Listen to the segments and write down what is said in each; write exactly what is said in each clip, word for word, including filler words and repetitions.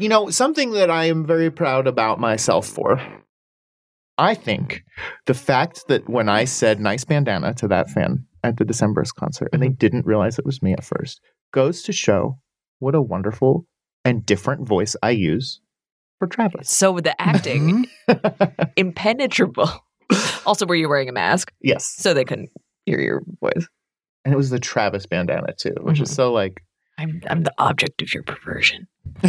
you know, something that I am very proud about myself for, I think the fact that when I said nice bandana to that fan at the Decemberist concert and they didn't realize it was me at first goes to show what a wonderful and different voice I use for Travis. So with the acting, impenetrable. Also, were you wearing a mask? Yes. So they couldn't hear your voice. And it was the Travis bandana too, which mm-hmm. is so like... I'm, I'm the object of your perversion.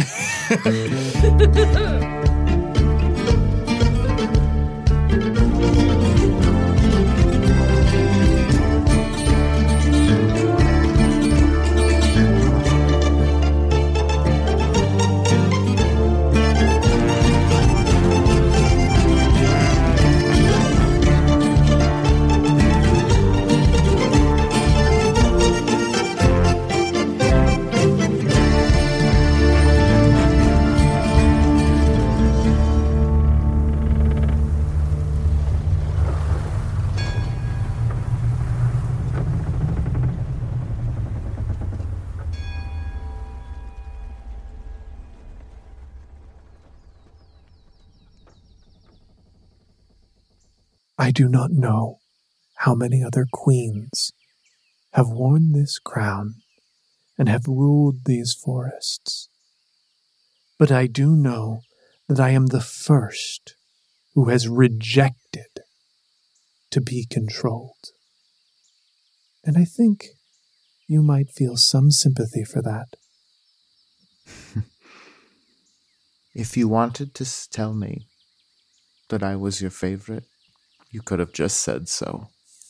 I do not know how many other queens have worn this crown and have ruled these forests, but I do know that I am the first who has rejected to be controlled. And I think you might feel some sympathy for that. If you wanted to tell me that I was your favorite, you could have just said so.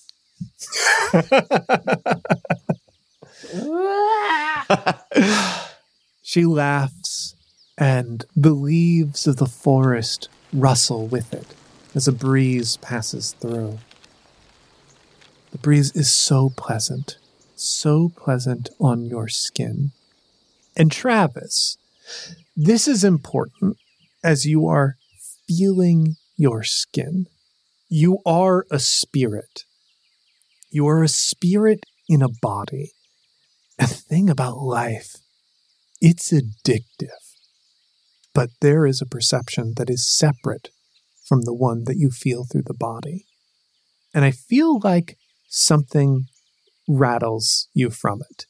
She laughs, and the leaves of the forest rustle with it as a breeze passes through. The breeze is so pleasant, so pleasant on your skin. And Travis, this is important as you are feeling your skin. You are a spirit. You are a spirit in a body. And the thing about life, it's addictive. But there is a perception that is separate from the one that you feel through the body. And I feel like something rattles you from it.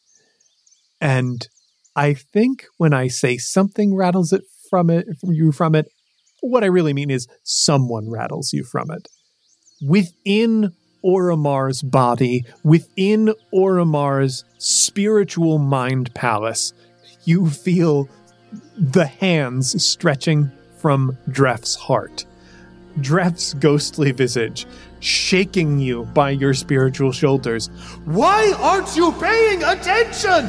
And I think when I say something rattles it from it, you from it, what I really mean is someone rattles you from it. Within Oromar's body, within Oromar's spiritual mind palace, you feel the hands stretching from Dref's heart. Dref's ghostly visage shaking you by your spiritual shoulders. Why aren't you paying attention?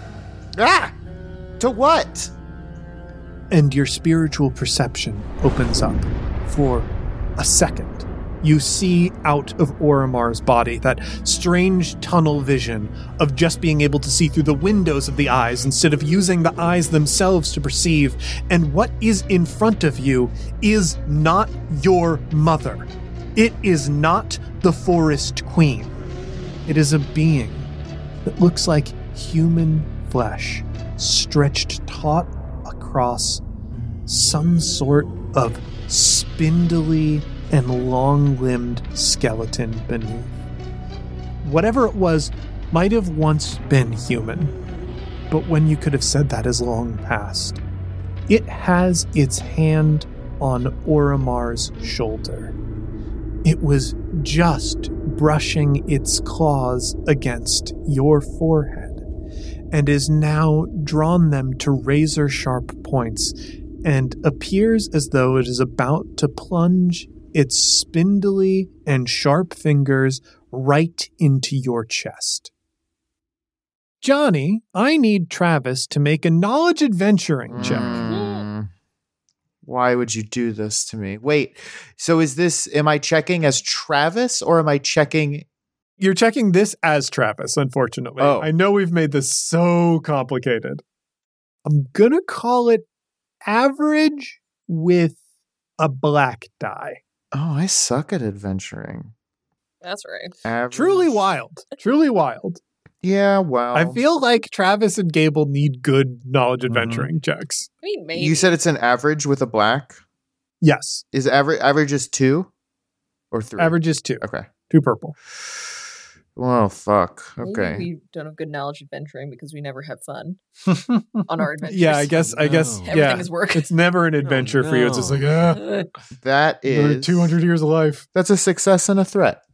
Ah! To what? And your spiritual perception opens up for a second. You see out of Oromar's body that strange tunnel vision of just being able to see through the windows of the eyes instead of using the eyes themselves to perceive. And what is in front of you is not your mother. It is not the Forest Queen. It is a being that looks like human flesh stretched taut across some sort of spindly and long-limbed skeleton beneath. Whatever it was might have once been human, but when you could have said that is long past. It has its hand on Oromar's shoulder. It was just brushing its claws against your forehead, and is now drawn them to razor-sharp points, and appears as though it is about to plunge its spindly and sharp fingers right into your chest. Johnny, I need Travis to make a knowledge adventuring check. Mm. Why would you do this to me? Wait, so is this, am I checking as Travis or am I checking? You're checking this as Travis, unfortunately. Oh. I know we've made this so complicated. I'm gonna call it average with a black die. Oh, I suck at adventuring. That's right. Average. Truly wild. Truly wild. Yeah, well. I feel like Travis and Gable need good knowledge Mm-hmm. adventuring checks. I mean, maybe. You said it's an average with a black? Yes. Is average average is two or three? Average is two. Okay. Two purple. Well, fuck. Maybe Okay. we don't have good knowledge adventuring because we never have fun on our adventures. Yeah, I guess. I No. guess. Everything yeah. is work. It's never an adventure for you. It's just like, ah, Uh, That is two hundred years of life. That's a success and a threat.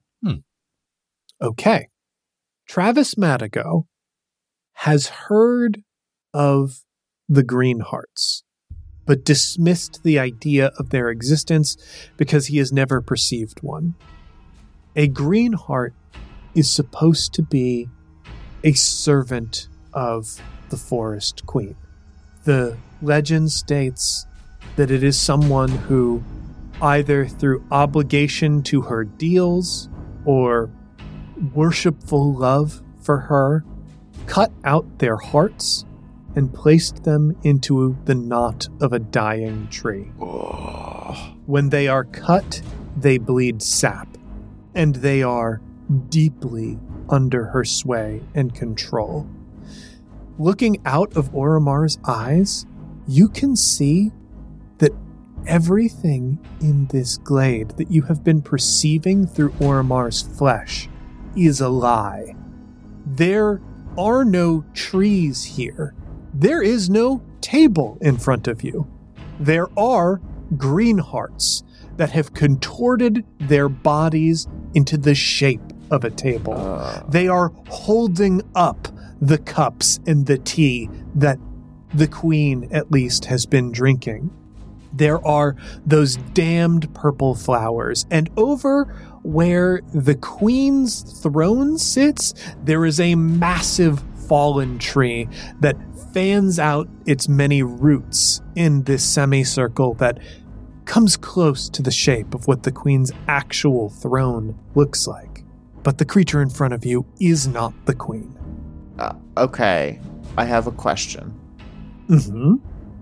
Okay. Travis Madigo has heard of the Green Hearts, but dismissed the idea of their existence because he has never perceived one. A Green Heart is supposed to be a servant of the Forest Queen. The legend states that it is someone who, either through obligation to her deals or worshipful love for her, cut out their hearts and placed them into the knot of a dying tree. When they are cut, they bleed sap, and they are deeply under her sway and control. Looking out of Oromar's eyes, you can see that everything in this glade that you have been perceiving through Oromar's flesh is a lie. There are no trees here. There is no table in front of you. There are green hearts that have contorted their bodies into the shape of a table. Uh, They are holding up the cups and the tea that the queen, at least, has been drinking. There are those damned purple flowers, and over where the queen's throne sits, there is a massive fallen tree that fans out its many roots in this semicircle that comes close to the shape of what the queen's actual throne looks like. But the creature in front of you is not the queen. uh, okay. I have a question. Mm-hmm.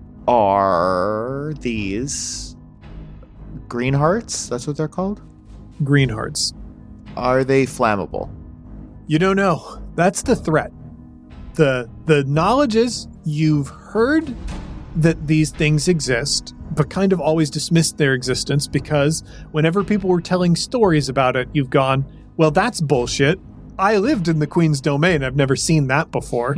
Are these green hearts? That's what they're called? Green hearts. Are they flammable? You don't know. That's the threat. The the knowledge is you've heard that these things exist, but kind of always dismissed their existence because whenever people were telling stories about it, you've gone, well, that's bullshit. I lived in the Queen's domain. I've never seen that before.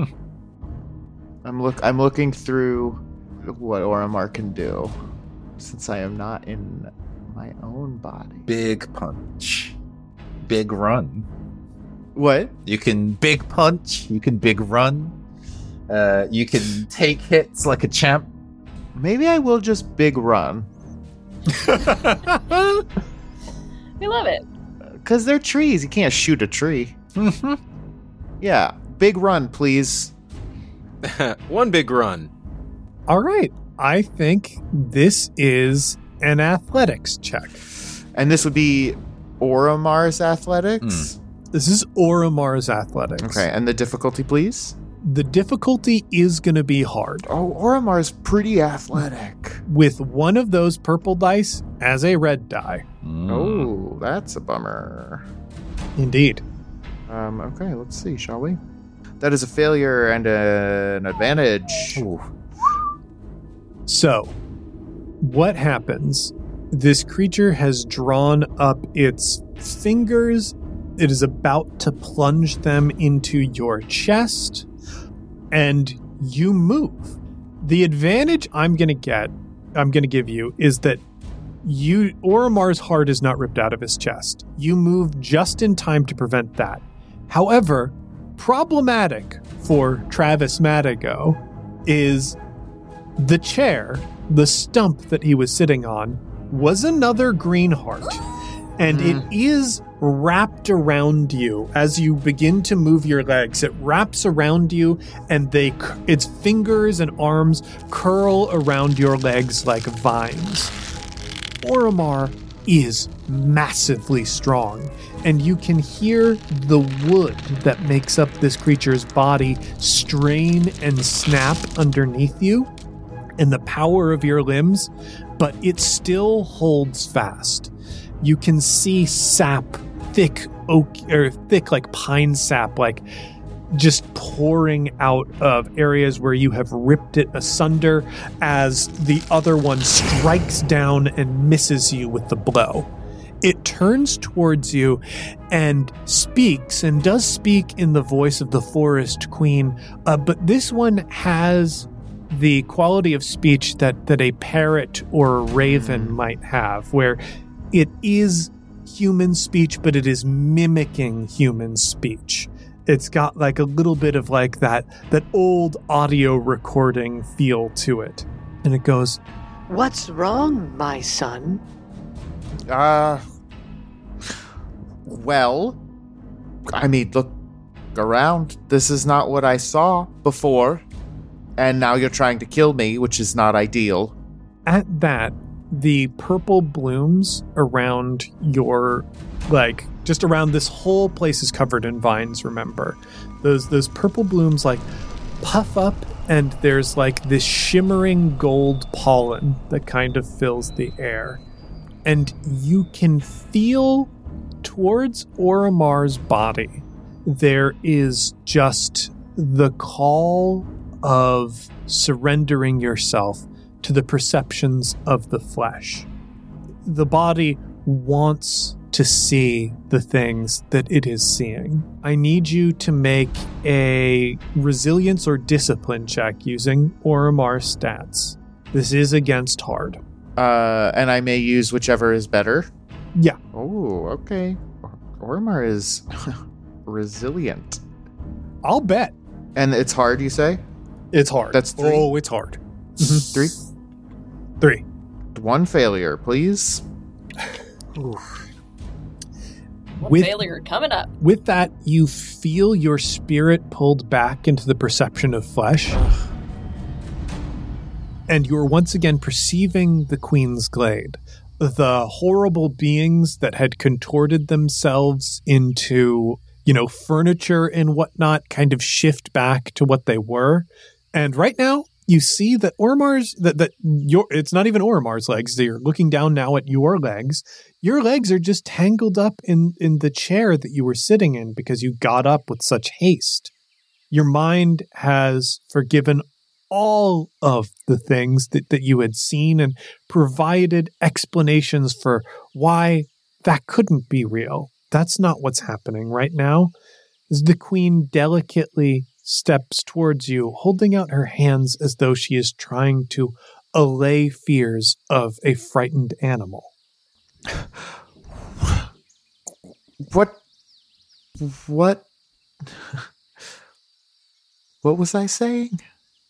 I'm look I'm looking through what Oromar can do since I am not in my own body. Big punch. Big run. What? You can big punch. You can big run. Uh, you can take hits like a champ. Maybe I will just big run. we love it. Because they're trees. You can't shoot a tree. Yeah. Big run, please. One big run. All right. I think this is an athletics check. And this would be Oromar's athletics? This is Oromar's athletics. Okay. And the difficulty, please? The difficulty is going to be hard. Oh, Oromar's pretty athletic. With one of those purple dice as a red die. Mm. Oh, that's a bummer. Indeed. Um, okay, let's see, shall we? That is a failure and a, an advantage. Ooh. So, what happens? This creature has drawn up its fingers. It is about to plunge them into your chest, and you move. The advantage I'm going to get, I'm going to give you, is that you Oromar's heart is not ripped out of his chest. You move just in time to prevent that. However, problematic for Travis Madigo is the chair, the stump that he was sitting on, was another green heart. And it is wrapped around you as you begin to move your legs. It wraps around you, and they its fingers and arms curl around your legs like vines. Oromar is massively strong, and you can hear the wood that makes up this creature's body strain and snap underneath you, and the power of your limbs, but it still holds fast. You can see sap, thick oak, or thick like pine sap, like just pouring out of areas where you have ripped it asunder as the other one strikes down and misses you with the blow. It turns towards you and speaks, and does speak in the voice of the Forest Queen, uh, but this one has the quality of speech that, that a parrot or a raven might have, where it is human speech, but it is mimicking human speech. It's got like a little bit of like that, that old audio recording feel to it. And it goes, "What's wrong, my son?" Uh, well, I mean, look around. This is not what I saw before. And now you're trying to kill me, which is not ideal. At that, the purple blooms around your, like, just around this whole place is covered in vines, remember. Those, those purple blooms, like, puff up, and there's, like, this shimmering gold pollen that kind of fills the air. And you can feel towards Oromar's body, there is just the call of surrendering yourself to the perceptions of the flesh. The body wants to see the things that it is seeing. I need you to make a resilience or discipline check using Oromar's stats. This is against hard. Uh, and I may use whichever is better. Yeah. Oh, okay. Ormar is resilient. I'll bet. And it's hard, you say? It's hard. That's three? Oh, it's hard. Mhm. Three? Three. One failure, please. One With- failure coming up. With that, you feel your spirit pulled back into the perception of flesh. And you're once again perceiving the Queen's Glade. The horrible beings that had contorted themselves into, you know, furniture and whatnot kind of shift back to what they were. And right now, you see that Oromar's, that, that your, it's not even Oromar's legs. You're looking down now at your legs. Your legs are just tangled up in, in the chair that you were sitting in because you got up with such haste. Your mind has forgiven all of the things that, that you had seen and provided explanations for why that couldn't be real. That's not what's happening right now. As the Queen delicately steps towards you, holding out her hands as though she is trying to allay fears of a frightened animal. What? What? What was I saying?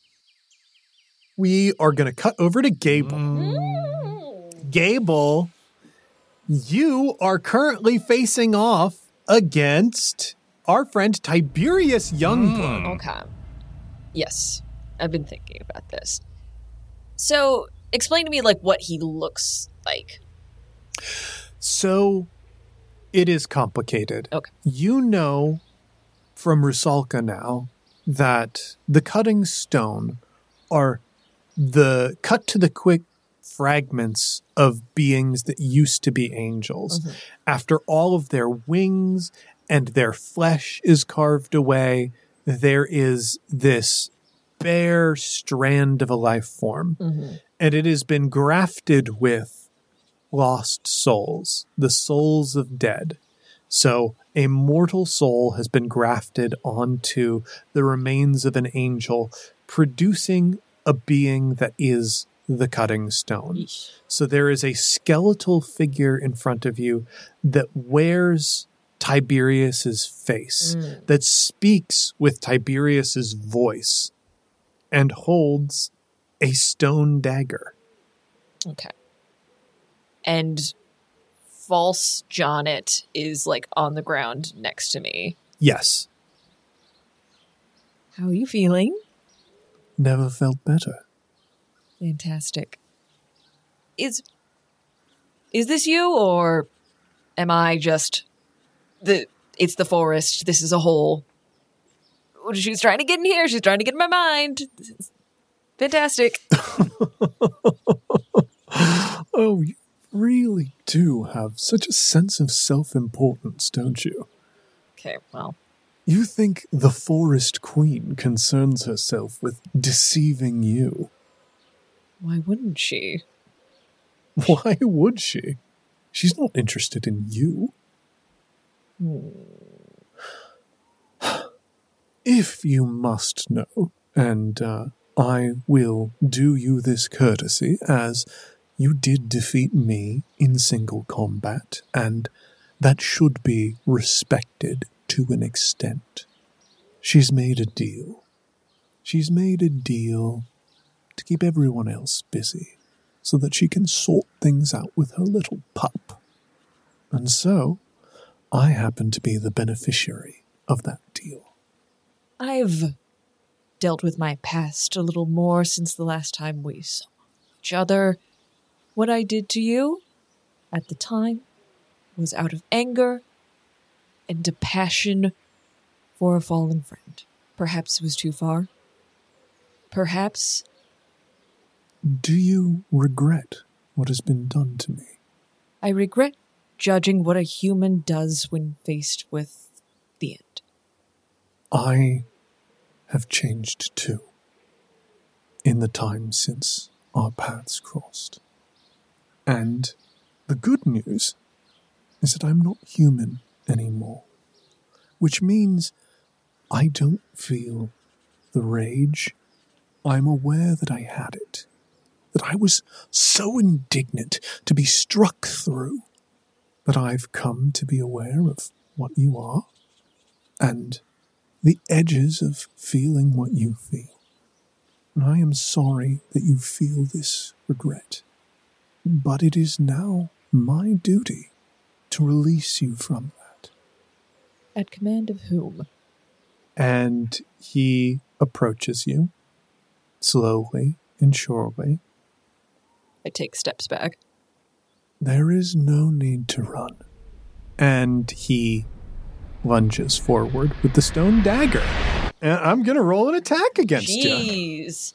We are going to cut over to Gable. Mm. Gable, you are currently facing off against our friend Tiberius Youngblood. Okay. Yes. I've been thinking about this. So, explain to me, like, what he looks like. So, it is complicated. Okay. You know from Rusalka now that the cutting stone are the cut to the quick fragments of beings that used to be angels. Mm-hmm. After all of their wings and their flesh is carved away, there is this bare strand of a life form. Mm-hmm. And it has been grafted with lost souls, the souls of dead. So a mortal soul has been grafted onto the remains of an angel, producing a being that is the cutting stone. Yeesh. So there is a skeletal figure in front of you that wears Tiberius's face, Mm. that speaks with Tiberius's voice, and holds a stone dagger. Okay. And false Jonet is, like, on the ground next to me. Yes. How are you feeling? Never felt better. Fantastic. Is is this you, or am I just the? It's the forest. This is a hole. She's trying to get in here. She's trying to get in my mind. Fantastic. Oh, you really do have such a sense of self-importance, don't you? Okay, well, You think the Forest Queen concerns herself with deceiving you? Why wouldn't she? Why would she? She's not interested in you. Hmm. If you must know, and uh, I will do you this courtesy, as you did defeat me in single combat, and that should be respected to an extent. She's made a deal. She's made a deal to keep everyone else busy, so that she can sort things out with her little pup. And so, I happen to be the beneficiary of that deal. I've dealt with my past a little more since the last time we saw each other. What I did to you at the time was out of anger and a passion for a fallen friend. Perhaps it was too far. Perhaps. Do you regret what has been done to me? I regret judging what a human does when faced with the end. I have changed too, in the time since our paths crossed. And the good news is that I'm not human anymore, which means I don't feel the rage. I'm aware that I had it, that I was so indignant to be struck through that I've come to be aware of what you are and the edges of feeling what you feel. And I am sorry that you feel this regret, but it is now my duty to release you from that. At command of whom? And he approaches you, slowly and surely. I take steps back. There is no need to run. And he lunges forward with the stone dagger. And I'm going to roll an attack against you. Jeez.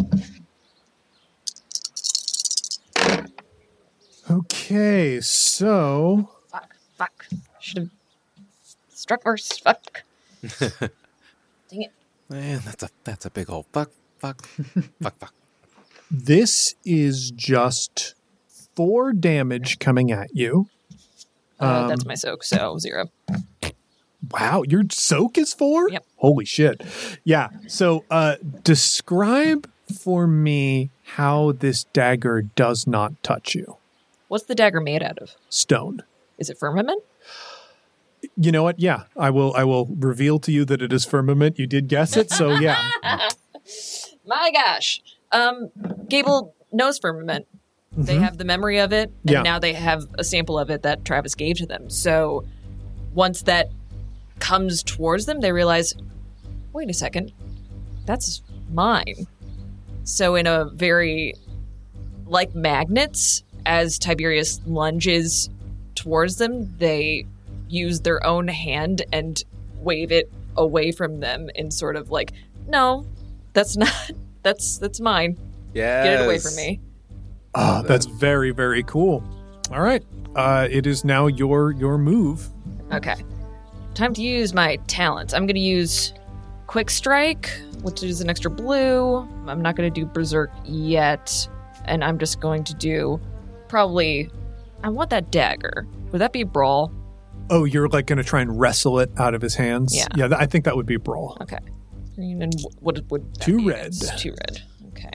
Okay, so... Fuck, fuck. Should have struck first. Fuck. Dang it. Man, that's a that's a big old fuck, fuck, fuck, fuck. This is just four damage coming at you. Uh, Um, that's my soak, so zero. Wow, your soak is four? Yep. Holy shit. Yeah, so uh, describe for me how this dagger does not touch you. What's the dagger made out of? Stone. Is it firmament? You know what? Yeah, I will I will reveal to you that it is firmament. You did guess it, so yeah. My gosh. Um, Gable knows firmament. They Mhm. have the memory of it, and Yeah. now they have a sample of it that Travis gave to them. So once that comes towards them, they realize, wait a second, that's mine. So in a very, like magnets, as Tiberius lunges towards them, they use their own hand and wave it away from them in sort of like, no, that's not, that's that's mine. Yeah. Get it away from me. Ah, that's very, very cool. All right. Uh, it is now your your move. Okay. Time to use my talents. I'm going to use Quick Strike, which is an extra blue. I'm not going to do Berserk yet. And I'm just going to do probably... I want that dagger. Would that be Brawl? Oh, you're like going to try and wrestle it out of his hands? Yeah. Yeah, th- I think that would be brawl. Okay. Green and wh- what would that Two be? red. It's two red. Okay.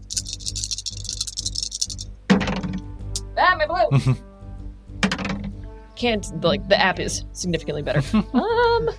Ah, my blue! Can't, like, the app is significantly better. um...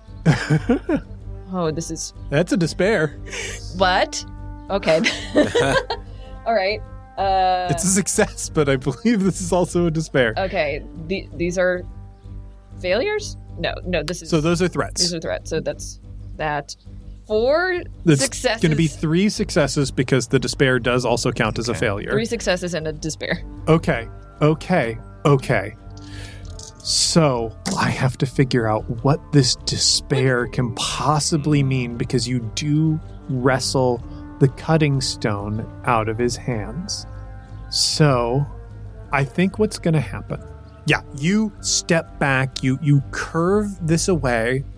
Oh, this is... That's a despair. What? Okay. All right. Uh, It's a success, but I believe this is also a despair. okay. The, these are failures? No, no. This is. So those are threats. These are threats. So that's that. Four It's successes. going to be three successes because the despair does also count as a failure. Three successes and a despair. Okay, okay, okay. So I have to figure out what this despair can possibly mean because you do wrestle the cutting stone out of his hands. So I think what's going to happen. Yeah, you step back, you you curve this away,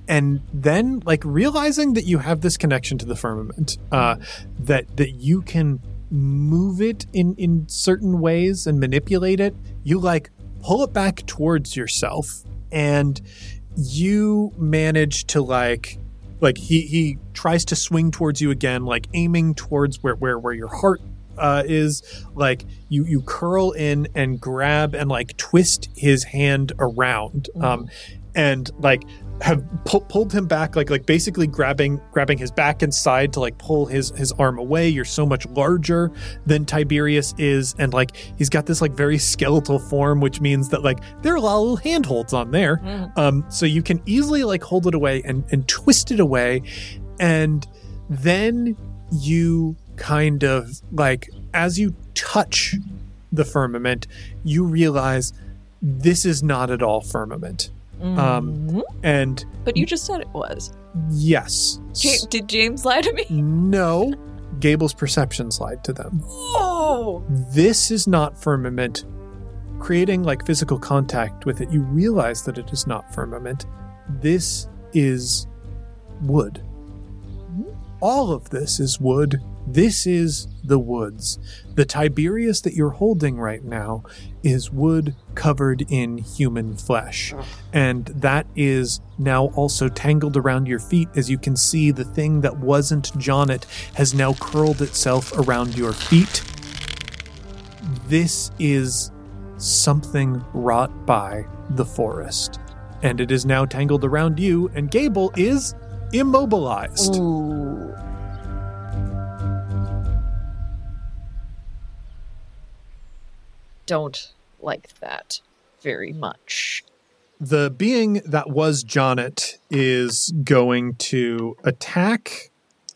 and then like realizing that you have this connection to the firmament, uh, that that you can move it in in certain ways and manipulate it, you like pull it back towards yourself, and you manage to like like he he tries to swing towards you again, like aiming towards where where where your heart uh is. Like you you curl in and grab and like twist his hand around, mm-hmm. um and like have pu- pulled him back, like like basically grabbing grabbing his back and side to like pull his his arm away. You're so much larger than Tiberius is, and like he's got this like very skeletal form, which means that like there are a lot of little handholds on there. Mm. Um, so you can easily like hold it away and and twist it away, and then you kind of like as you touch the firmament, you realize this is not at all firmament. Mm-hmm. Um, and but you just said it was. Yes. Ja- did James lie to me? No. Gable's perceptions lied to them. Oh! This is not firmament. Creating like physical contact with it, you realize that it is not firmament. This is wood. Mm-hmm. All of this is wood. This is the woods. The Tiberius that you're holding right now is wood covered in human flesh. And that is now also tangled around your feet. As you can see, the thing that wasn't Jonnet has now curled itself around your feet. This is something wrought by the forest. And it is now tangled around you, and Gable is immobilized. Ooh. Don't like that very much. The being that was Jonnet is going to attack.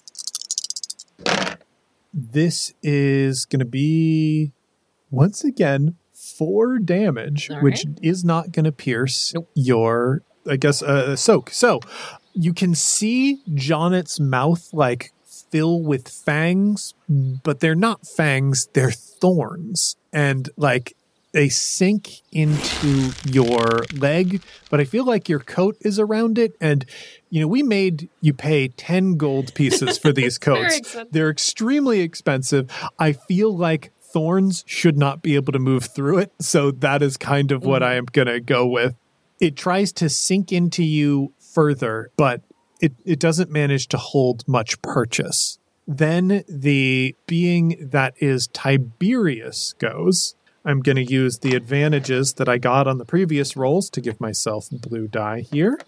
This is going to be, once again, four damage, All which right. is not going to pierce Nope. your, I guess, uh, soak. So you can see Jonnet's mouth like fill with fangs, but they're not fangs, they're thorns. And like they sink into your leg, but I feel like your coat is around it. And, you know, we made you pay ten gold pieces for these coats. They're extremely expensive. I feel like thorns should not be able to move through it. So that is kind of what mm. I am going to go with. It tries to sink into you further, but it, it doesn't manage to hold much purchase. Then the being that is Tiberius goes. I'm going to use the advantages that I got on the previous rolls to give myself blue die here.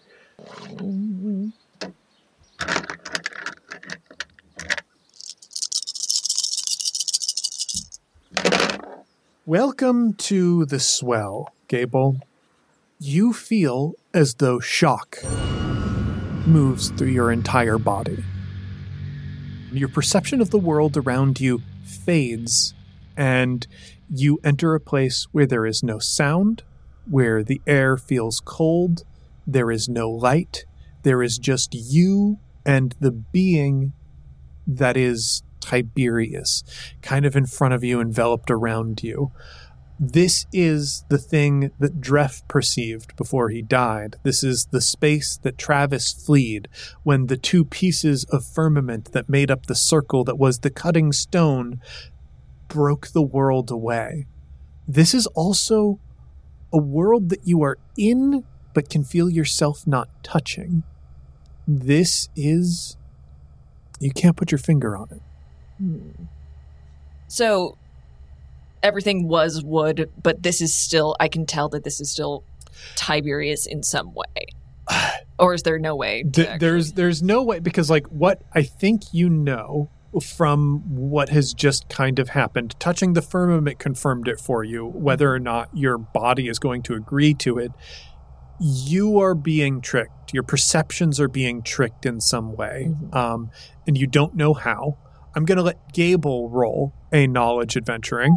Welcome to the swell, Gable. You feel as though shock moves through your entire body. Your perception of the world around you fades, and you enter a place where there is no sound, where the air feels cold, there is no light, there is just you and the being that is Tiberius, kind of in front of you, enveloped around you. This is the thing that Dref perceived before he died. This is the space that Travis fled when the two pieces of firmament that made up the circle that was the cutting stone broke the world away. This is also a world that you are in, but can feel yourself not touching. This is... you can't put your finger on it. Hmm. So... everything was wood, but this is still, I can tell that this is still Tiberius in some way. Or is there no way? To Th- there's there's no way, because like what I think you know from what has just kind of happened, touching the firmament confirmed it for you, whether or not your body is going to agree to it. You are being tricked. Your perceptions are being tricked in some way, mm-hmm. um, and you don't know how. I'm going to let Gable roll a knowledge adventuring.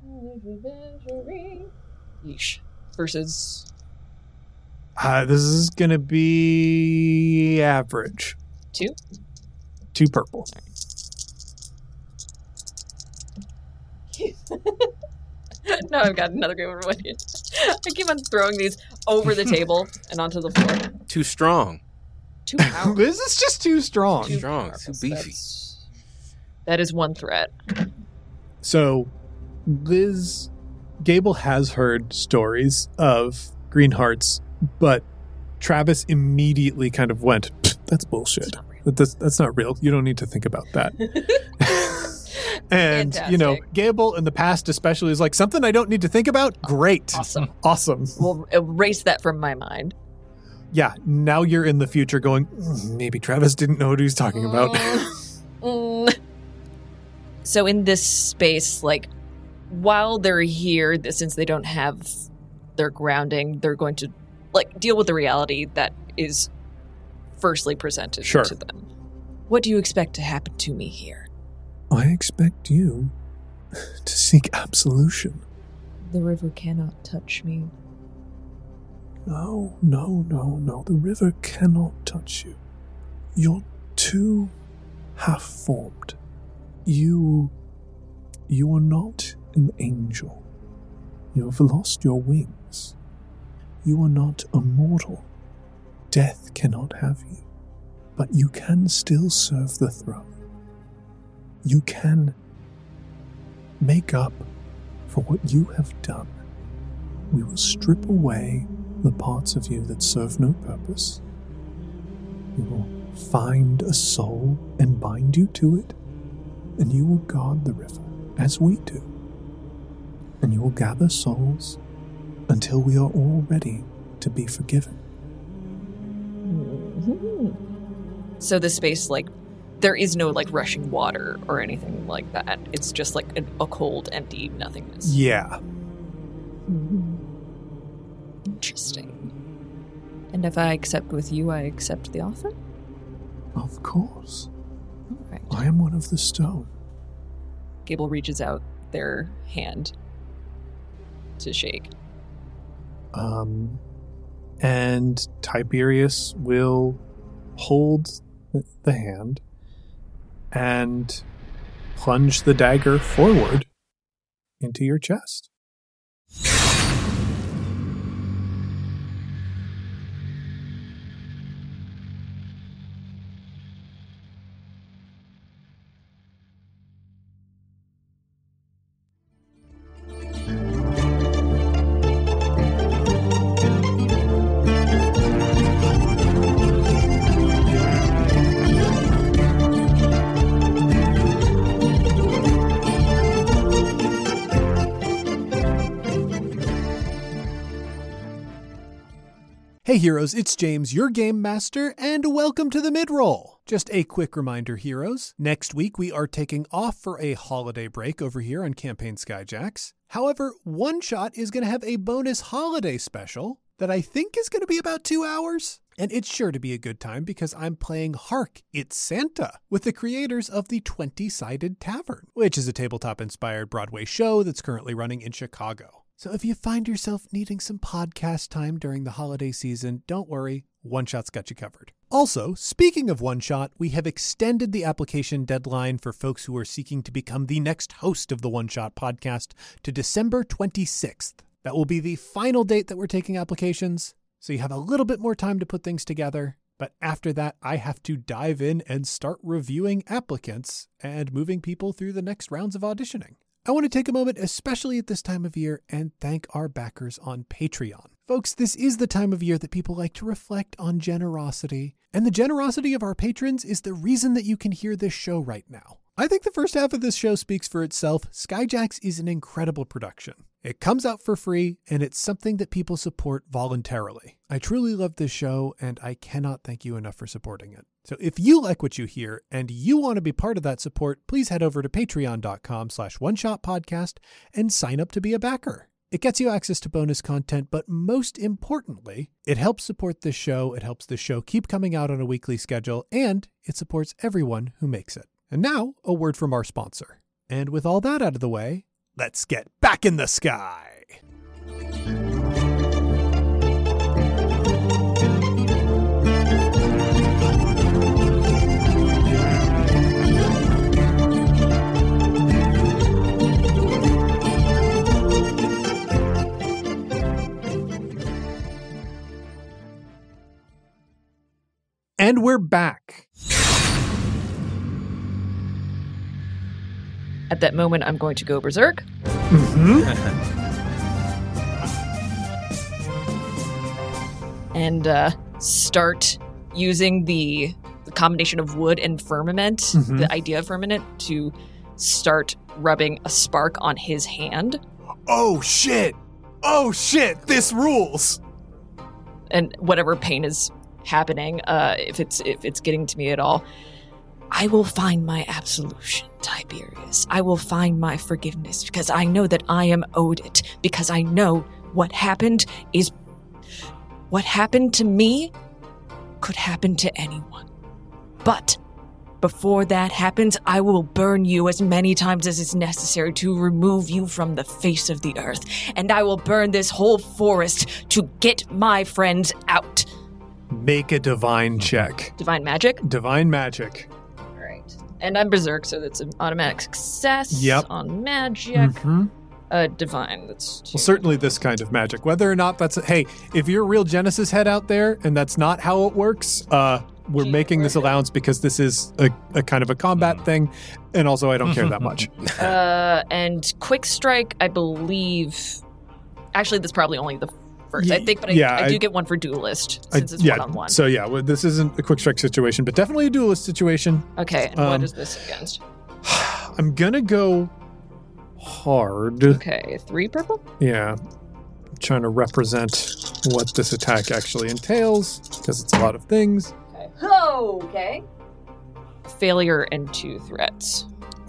Yeesh. Versus... Uh, this is going to be average. Two? Two purple. No, I've got another good one. I keep on throwing these over the table and onto the floor. Too strong. Too powerful. Liz is just too strong. Too Strong, powerful. too beefy. That's- That is one threat. So, Liz, Gable has heard stories of Greenhearts, but Travis immediately kind of went, "That's bullshit. It's not real." That's, that's not real. You don't need to think about that." And, you know, Fantastic. Gable in the past especially is like, something I don't need to think about? Great. Awesome. Awesome. We'll erase that from my mind. Yeah, now you're in the future going, "Mm, maybe Travis didn't know what he was talking about." Mm. So in this space, like, while they're here, th- since they don't have their grounding, they're going to, like, deal with the reality that is firstly presented Sure. to them. What do you expect to happen to me here? I expect you to seek absolution. The river cannot touch me. No, no, no, no. The river cannot touch you. You're too half-formed. You... You are not an angel. You have lost your wings. You are not immortal. Death cannot have you. But you can still serve the throne. You can make up for what you have done. We will strip away the parts of you that serve no purpose. We will find a soul and bind you to it, and you will guard the river as we do. And you will gather souls until we are all ready to be forgiven. So the space, like, there is no, like, rushing water or anything like that. It's just, like, a, a cold, empty nothingness. Yeah. Interesting. And if I accept with you, I accept the offer? Of course. All right. I am one of the stone. Gable reaches out their hand to shake. Um, and Tiberius will hold the hand and plunge the dagger forward into your chest. Hey heroes, it's James, your game master, and welcome to the mid-roll. Just a quick reminder, heroes. Next week we are taking off for a holiday break over here on Campaign Skyjacks. However, One Shot is going to have a bonus holiday special that I think is going to be about two hours. And it's sure to be a good time because I'm playing Hark, It's Santa with the creators of the twenty-Sided Tavern, which is a tabletop-inspired Broadway show that's currently running in Chicago. So if you find yourself needing some podcast time during the holiday season, don't worry, One Shot's got you covered. Also, speaking of One Shot, we have extended the application deadline for folks who are seeking to become the next host of the One Shot podcast to December twenty-sixth. That will be the final date that we're taking applications, so you have a little bit more time to put things together. But after that, I have to dive in and start reviewing applicants and moving people through the next rounds of auditioning. I want to take a moment, especially at this time of year, and thank our backers on Patreon. Folks, this is the time of year that people like to reflect on generosity, and the generosity of our patrons is the reason that you can hear this show right now. I think the first half of this show speaks for itself. Skyjacks is an incredible production. It comes out for free, and it's something that people support voluntarily. I truly love this show, and I cannot thank you enough for supporting it. So if you like what you hear and you want to be part of that support, please head over to patreon.com slash one shot podcast and sign up to be a backer. It gets you access to bonus content, but most importantly, it helps support this show. It helps this show keep coming out on a weekly schedule, and it supports everyone who makes it. And now, a word from our sponsor. And with all that out of the way, let's get back in the sky. And we're back. At that moment, I'm going to go berserk. Mm-hmm. and uh, start using the, the combination of wood and firmament, Mhm. the idea of firmament, to start rubbing a spark on his hand. Oh, shit. Oh, shit. This rules. And whatever pain is happening, uh, if it's if it's getting to me at all, I will find my absolution, Tiberius. I will find my forgiveness because I know that I am owed it. Because I know what happened is what happened to me could happen to anyone. But before that happens, I will burn you as many times as is necessary to remove you from the face of the earth. And I will burn this whole forest to get my friends out. Make a divine check. Divine magic? Divine magic. All right. And I'm berserk, so that's an automatic success Yep. on magic. Mm-hmm. Uh, divine, that's two. Well, certainly this kind of magic. Whether or not that's... A, hey, if you're a real Genesis head out there and that's not how it works, uh, we're Gee, making this we're- allowance because this is a, a kind of a combat thing. And also, I don't care that much. Uh, and quick strike, I believe... Actually, that's probably only the first, I Ye- think, but I, yeah, I do I- get one for duelist, I- since it's yeah, one-on-one. So yeah, well, this isn't a quick strike situation, but definitely a duelist situation. Okay, and um, what is this against? I'm gonna go hard. Okay, three purple? Yeah. I'm trying to represent what this attack actually entails, because it's a lot of things. Okay. Oh, okay. Failure and two threats.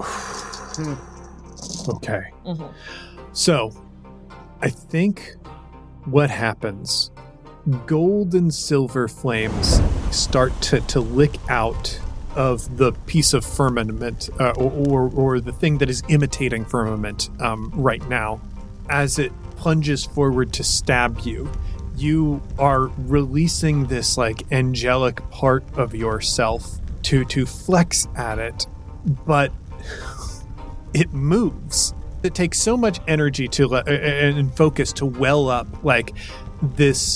Okay. Mm-hmm. So, I think what happens, gold and silver flames start to, to lick out of the piece of firmament, uh, or, or or the thing that is imitating firmament um, right now. As it plunges forward to stab you, you are releasing this like angelic part of yourself to to flex at it, but it moves. It takes so much energy to le- and focus to well up like this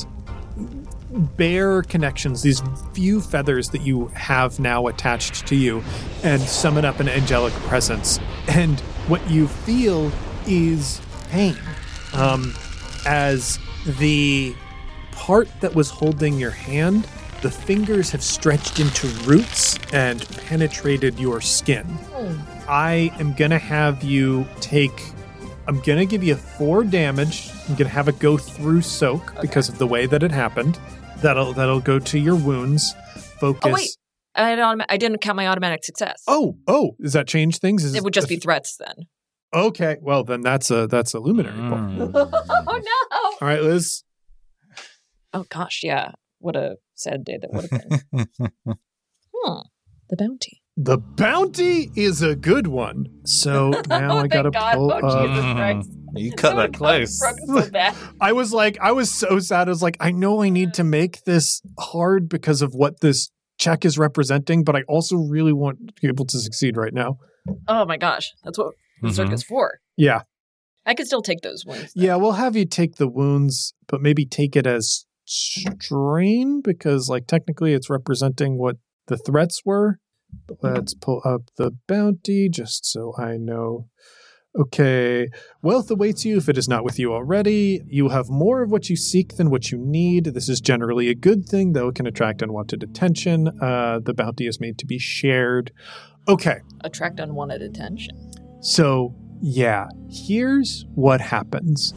bare connections, these few feathers that you have now attached to you, and summon up an angelic presence. And what you feel is pain, um, as the part that was holding your hand, the fingers have stretched into roots and penetrated your skin. I am going to have you take... I'm going to give you four damage. I'm going to have it go through soak Okay. because of the way that it happened. That'll that'll go to your wounds. Focus. Oh, wait. I, had automa- I didn't count my automatic success. Oh, oh, does that change things? Is It would just be threats then. Okay, well then that's a that's a luminary point. oh, no! All right, Liz. Oh, gosh, yeah. What a sad day that would have been. hmm. The bounty. The bounty is a good one. So now Oh, I gotta thank God. pull Oh, up. Jesus Christ. You cut Oh, that God, close. broken so bad. I was like, I was so sad. I was like, I know I need to make this hard because of what this check is representing, but I also really want to be able to succeed right now. Oh, my gosh. That's what the Mhm. circus for. Yeah. I could still take those ones. though. Yeah, we'll have you take the wounds, but maybe take it as strain because, like, technically it's representing what the threats were. But let's pull up the bounty just so I know. Okay. Wealth awaits you if it is not with you already. You have more of what you seek than what you need. This is generally a good thing, though it can attract unwanted attention. Uh, the bounty is made to be shared. Okay. Attract unwanted attention. So, yeah, here's what happens.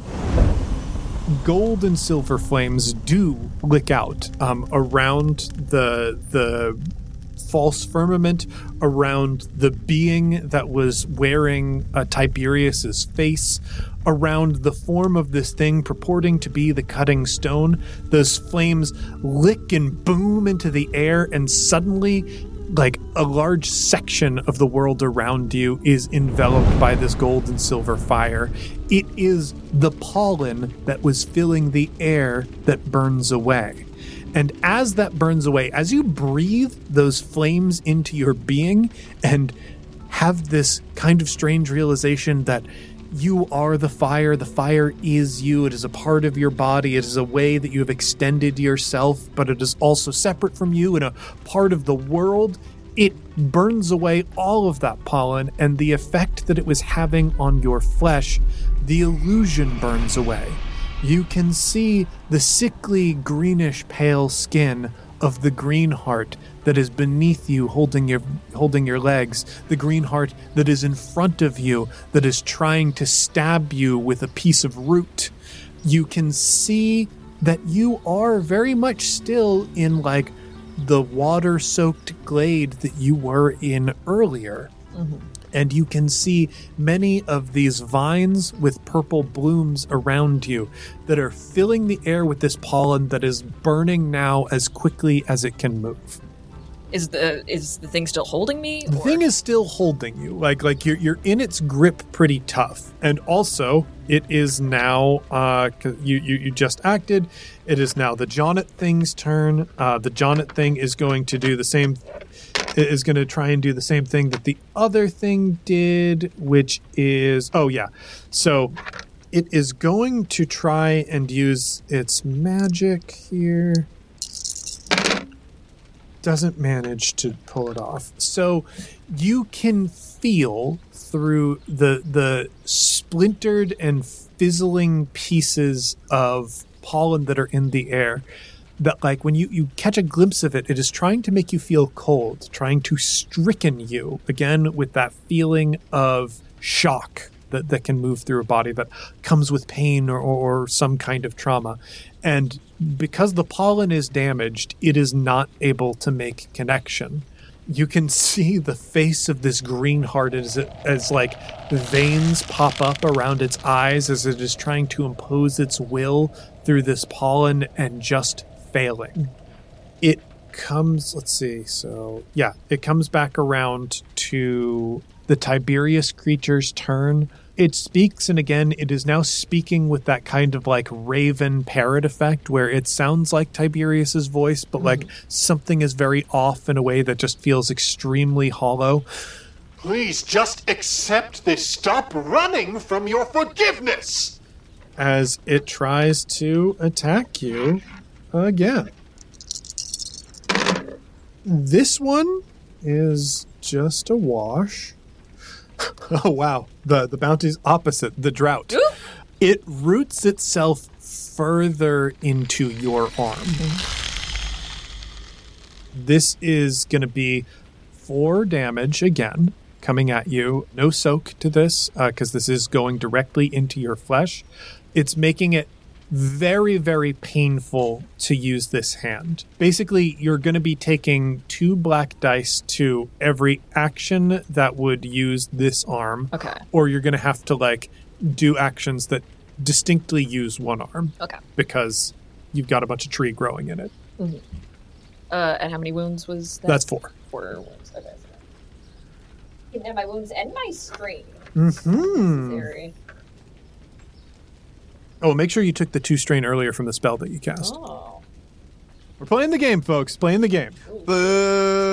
Gold and silver flames do lick out um, around the the false firmament, around the being that was wearing uh, Tiberius's face, around the form of this thing purporting to be the cutting stone. Those flames lick and boom into the air, and suddenly, like, a large section of the world around you is enveloped by this gold and silver fire. It is the pollen that was filling the air that burns away. And as that burns away, as you breathe those flames into your being and have this kind of strange realization that You are the fire. The fire is you. It is a part of your body. It is a way that you have extended yourself, but it is also separate from you and a part of the world. It burns away all of that pollen, and the effect that it was having on your flesh, the illusion burns away. You can see the sickly, greenish, pale skin of the green heart that is beneath you, holding your holding your legs, the green heart that is in front of you, that is trying to stab you with a piece of root. You can see that you are very much still in like the water-soaked glade that you were in earlier. Mm-hmm. And you can see many of these vines with purple blooms around you that are filling the air with this pollen that is burning now as quickly as it can move. Is the is the thing still holding me? The or? thing is still holding you. Like like you're you're in its grip pretty tough. And also, it is now uh you you, you just acted. It is now the Jonnet thing's turn. Uh, the Jonnet thing is going to do the same. Is going to try and do the same thing that the other thing did, which is oh yeah. So it is going to try and use its magic here. Doesn't manage to pull it off. So you can feel through the the splintered and fizzling pieces of pollen that are in the air that, like, when you, you catch a glimpse of it, it is trying to make you feel cold, trying to stricken you, again, with that feeling of shock that, that can move through a body that comes with pain or, or some kind of trauma. And because the pollen is damaged, it is not able to make connection. You can see the face of this green heart as, it, as like veins pop up around its eyes as it is trying to impose its will through this pollen and just failing. It comes, let's see, so yeah, it comes back around to the Tiberius creature's turn. It speaks, and again, it is now speaking with that kind of like raven parrot effect where it sounds like Tiberius's voice, but mm-hmm. like something is very off in a way that just feels extremely hollow. Please just accept this. Stop running from your forgiveness. As it tries to attack you again. This one is just a wash. Oh, wow. The the bounty's opposite, the drought. Ooh. It roots itself further into your arm. Mm-hmm. This is going to be four damage again coming at you. No soak to this because uh, this is going directly into your flesh. It's making it very, very painful to use this hand. Basically, you're going to be taking two black dice to every action that would use this arm. Okay. Or you're going to have to, like, do actions that distinctly use one arm. Okay. Because you've got a bunch of tree growing in it. Mm-hmm. Uh, and how many wounds was that? That's four. Four wounds. Okay. And my wounds and my strain. Mm-hmm. Oh, make sure you took the two strain earlier from the spell that you cast. Oh. We're playing the game, folks. Playing the game. Boo!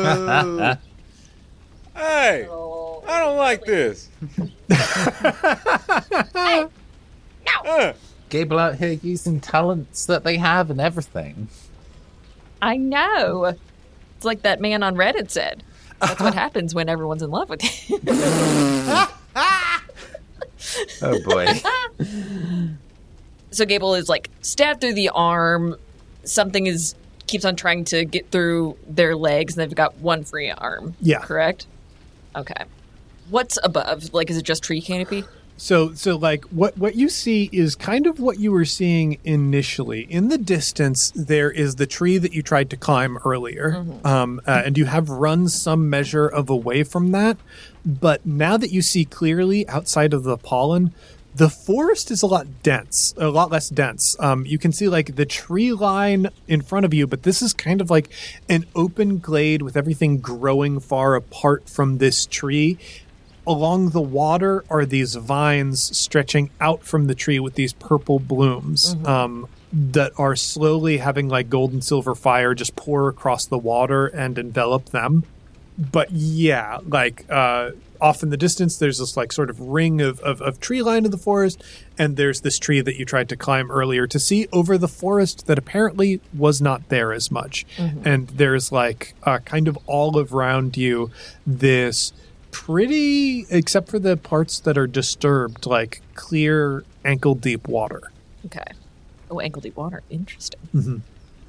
Hey! Oh, I don't like this. Hey! No! Uh. Gable out here using talents that they have and everything. I know. It's like that man on Reddit said. That's what happens when everyone's in love with you. Oh, boy. So Gable is like stabbed through the arm. Something is keeps on trying to get through their legs, and they've got one free arm. Yeah. Correct? Okay. What's above? Like, is it just tree canopy? So, so like what, what you see is kind of what you were seeing initially. In the distance, there is the tree that you tried to climb earlier, mm-hmm. um, uh, and you have run some measure of away from that. But now that you see clearly outside of the pollen, the forest is a lot dense, a lot less dense. Um, you can see like the tree line in front of you, but this is kind of like an open glade with everything growing far apart from this tree. Along the water are these vines stretching out from the tree with these purple blooms mm-hmm. um, that are slowly having like gold and silver fire just pour across the water and envelop them. But yeah, like uh, off in the distance, there's this like sort of ring of, of, of tree line in the forest, and there's this tree that you tried to climb earlier to see over the forest that apparently was not there as much. Mm-hmm. And there's like uh, kind of all around you this pretty, except for the parts that are disturbed, like clear ankle deep water. Okay. Oh, ankle deep water. Interesting. Mm-hmm.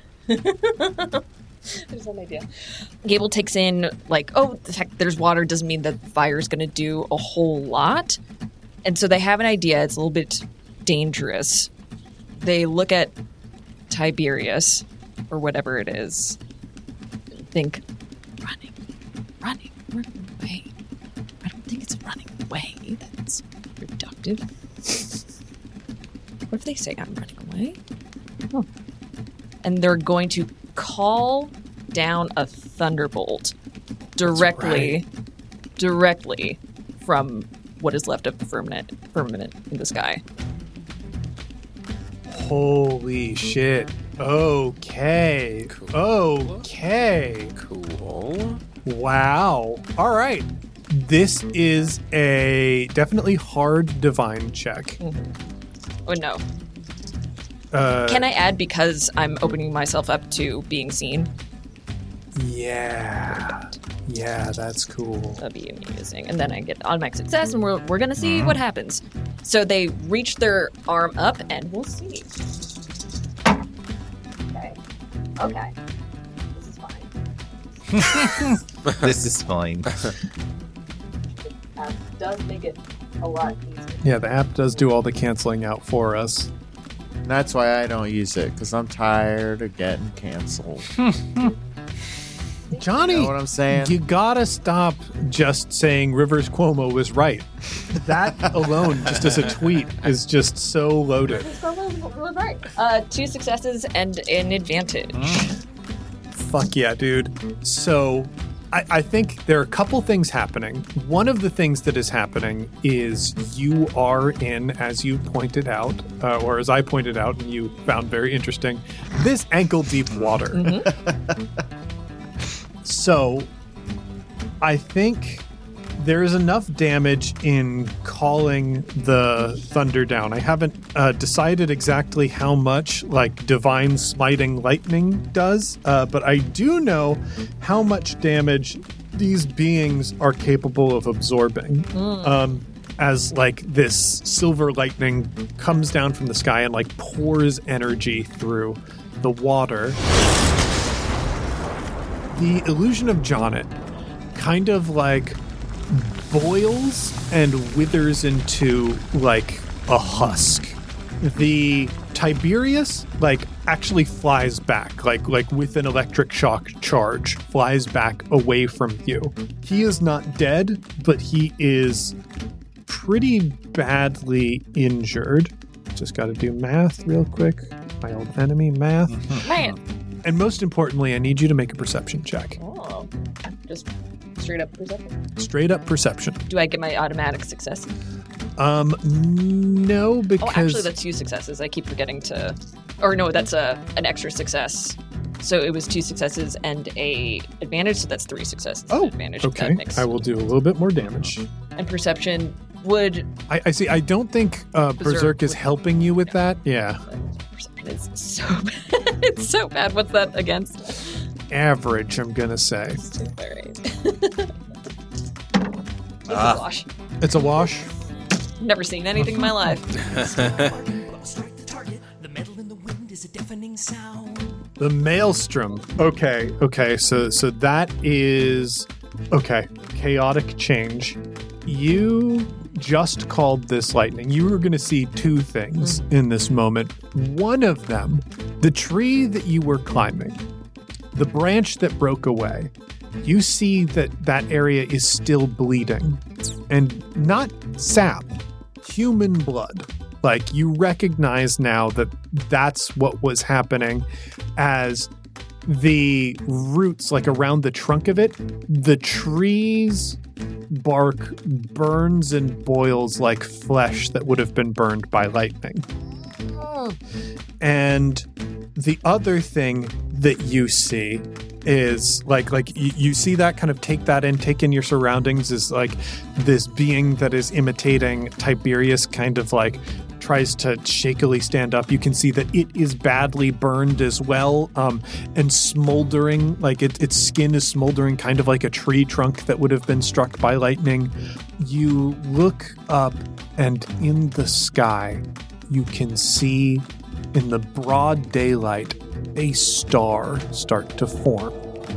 There's no idea. Gable takes in, like, oh, the fact that there's water doesn't mean that fire's going to do a whole lot. And so they have an idea. It's a little bit dangerous. They look at Tiberius, or whatever it is, and think, running, running, running away. I don't think it's running away. That's reductive. What if they say I'm running away? Oh. And they're going to call down a thunderbolt directly, right. directly from what is left of the firmament, firmament in the sky. Holy shit. Okay. Cool. Okay. Cool. Wow. All right. This is a definitely hard divine check. Mm-hmm. Oh, no. Uh, Can I add because I'm opening myself up to being seen? Yeah. Yeah, that's cool. That'd be amazing. And then I get automatic success, and we're, we're going to see what happens. So they reach their arm up, and we'll see. Okay. Okay. This is fine. This is fine. It uh, does make it a lot easier. Yeah, the app does do all the canceling out for us. And that's why I don't use it, because I'm tired of getting canceled. Johnny, You know what I'm saying? you gotta stop just saying Rivers Cuomo was right. That alone, just as a tweet, is just so loaded. Uh, two successes and an advantage. Fuck yeah, dude. So I, I think there are a couple things happening. One of the things that is happening is you are in, as you pointed out, uh, or as I pointed out and you found very interesting, this ankle-deep water. Mm-hmm. So I think there is enough damage in calling the thunder down. I haven't uh, decided exactly how much like divine smiting lightning does, uh, but I do know how much damage these beings are capable of absorbing. Mm. Um, as like this silver lightning comes down from the sky and like pours energy through the water. The illusion of Jonnet kind of like boils and withers into like a husk. The Tiberius like actually flies back, like like with an electric shock charge, flies back away from you. He is not dead, but he is pretty badly injured. Just got to do math real quick. My old enemy, math. Man. And most importantly, I need you to make a perception check. Oh, just straight up perception. Straight up perception. Do I get my automatic success? Um, no, because... Oh, actually, that's two successes. I keep forgetting to... Or no, that's a an extra success. So it was two successes and a advantage, so that's three successes oh, and advantage. Okay. That makes... I will do a little bit more damage. And perception would... I, I see. I don't think uh, Berserk, Berserk is would... helping you with no. that. Yeah. Perception is so bad. It's so bad. What's that against? Average, I'm going to say. All right. It's ah. a wash. It's a wash? Never seen anything in my life. The Maelstrom. Okay, okay, so so that is okay. Chaotic change. You just called this lightning. You were going to see two things in this moment. One of them, the tree that you were climbing, the branch that broke away. You see that that area is still bleeding, and not sap, human blood. Like, you recognize now that that's what was happening as the roots, like around the trunk of it, the tree's bark burns and boils like flesh that would have been burned by lightning. And the other thing that you see is like like you, you see that kind of take that in, take in your surroundings is like this being that is imitating Tiberius kind of like tries to shakily stand up. You can see that it is badly burned as well, um, and smoldering, like it, its skin is smoldering kind of like a tree trunk that would have been struck by lightning. You look up and in the sky, you can see in the broad daylight a star start to form.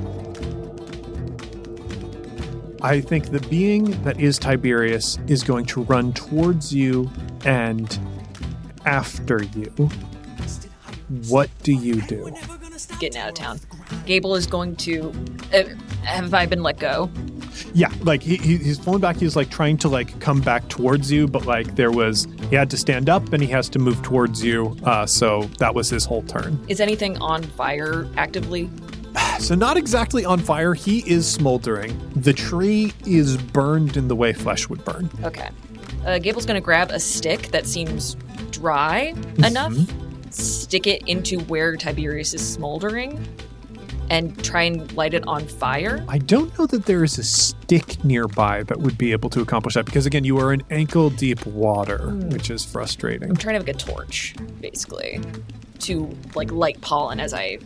I think the being that is Tiberius is going to run towards you and after you. What do you do? Getting out of town. Gable is going to... Uh, have I been let go? Yeah, like he, he he's pulling back. He's like trying to like come back towards you, but like there was... He had to stand up and he has to move towards you. Uh, so that was his whole turn. Is anything on fire actively? So not exactly on fire. He is smoldering. The tree is burned in the way flesh would burn. Okay. Uh, Gable's going to grab a stick that seems dry Mm-hmm. enough, stick it into where Tiberius is smoldering, and try and light it on fire. I don't know that there is a stick nearby that would be able to accomplish that because, again, you are in ankle-deep water, Mm. which is frustrating. I'm trying to have like a torch, basically, to like light pollen as I...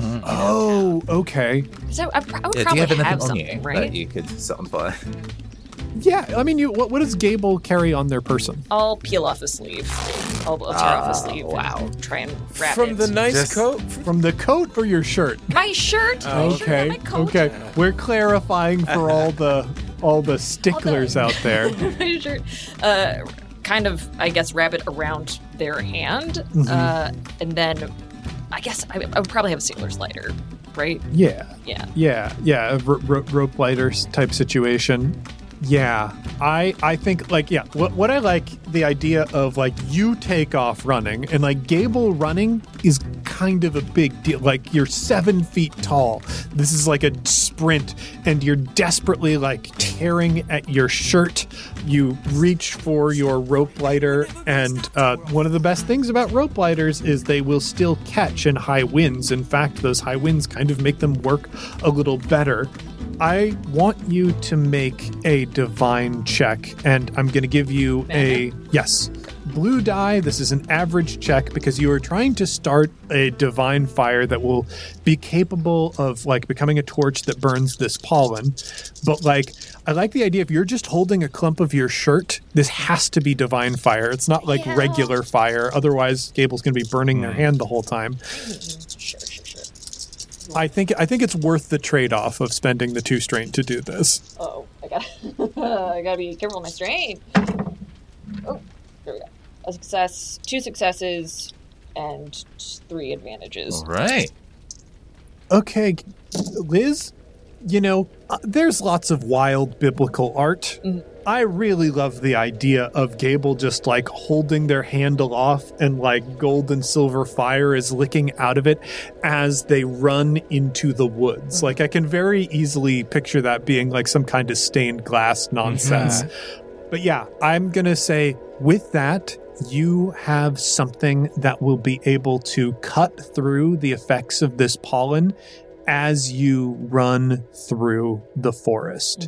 Oh, okay. Because I, I, pr- I would Yeah, do probably you have have, anything on something, you right? that you could set on fire? Yeah, I mean, you. What, what does Gable carry on their person? I'll peel off a sleeve. I'll, I'll tear off a sleeve and try and wrap From it. the nice Just- coat? From the coat or your shirt? My shirt! My shirt, Okay, my coat. okay. We're clarifying for all the all the sticklers out there. My shirt. Uh, kind of, I guess, wrap it around their hand. Mm-hmm. Uh, and then, I guess, I, I would probably have a sailor's lighter, right? Yeah, Yeah. yeah, yeah. A ro- ro- rope lighters type situation. Yeah, I I think like yeah. What what I like the idea of like you take off running and like Gable running is kind of a big deal. Like you're seven feet tall. This is like a sprint, and you're desperately like tearing at your shirt. You reach for your rope lighter, and uh, one of the best things about rope lighters is they will still catch in high winds. In fact, those high winds kind of make them work a little better. I want you to make a divine check, and I'm going to give you a yes. Blue die, this is an average check because you are trying to start a divine fire that will be capable of like becoming a torch that burns this pollen. But like, I like the idea if you're just holding a clump of your shirt, this has to be divine fire. It's not like Yeah. regular fire. Otherwise, Gable's going to be burning their hand the whole time. Sure, sure, sure. I think I think it's worth the trade-off of spending the two strain to do this. Oh, I gotta, I gotta be careful with my strain. Oh, there we go. A success, two successes, and three advantages. All right. Okay, Liz, you know, uh, there's lots of wild biblical art. I really love the idea of Gable just like holding their hand aloft and like gold and silver fire is licking out of it as they run into the woods. Like I can very easily picture that being like some kind of stained glass nonsense. But yeah, I'm going to say with that, you have something that will be able to cut through the effects of this pollen as you run through the forest.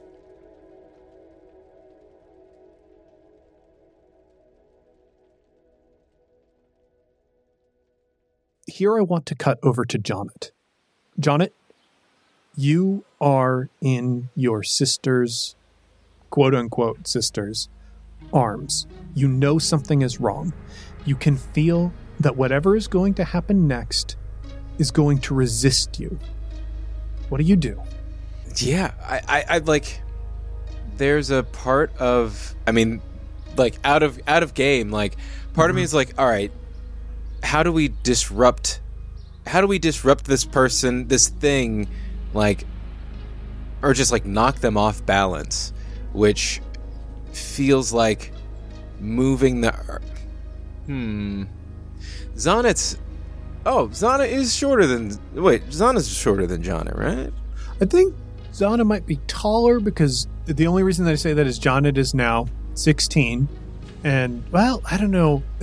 Here I want to cut over to Jonnet. Jonnet, you are in your sister's, quote-unquote sister's, arms. You know something is wrong. You can feel that whatever is going to happen next is going to resist you. What do you do? Yeah, I, I, I like. There's a part of, I mean, like out of out of game. Like, part of me is like, all right, how do we disrupt? How do we disrupt this person, this thing, like, or just like knock them off balance, which feels like moving the. Hmm. Zonnet's. Oh, Zana is shorter than. Wait, Zana's shorter than Jonnet, right? I think Zana might be taller because the only reason that I say that is Jonnet is now sixteen. And, well, I don't know. Uh, um,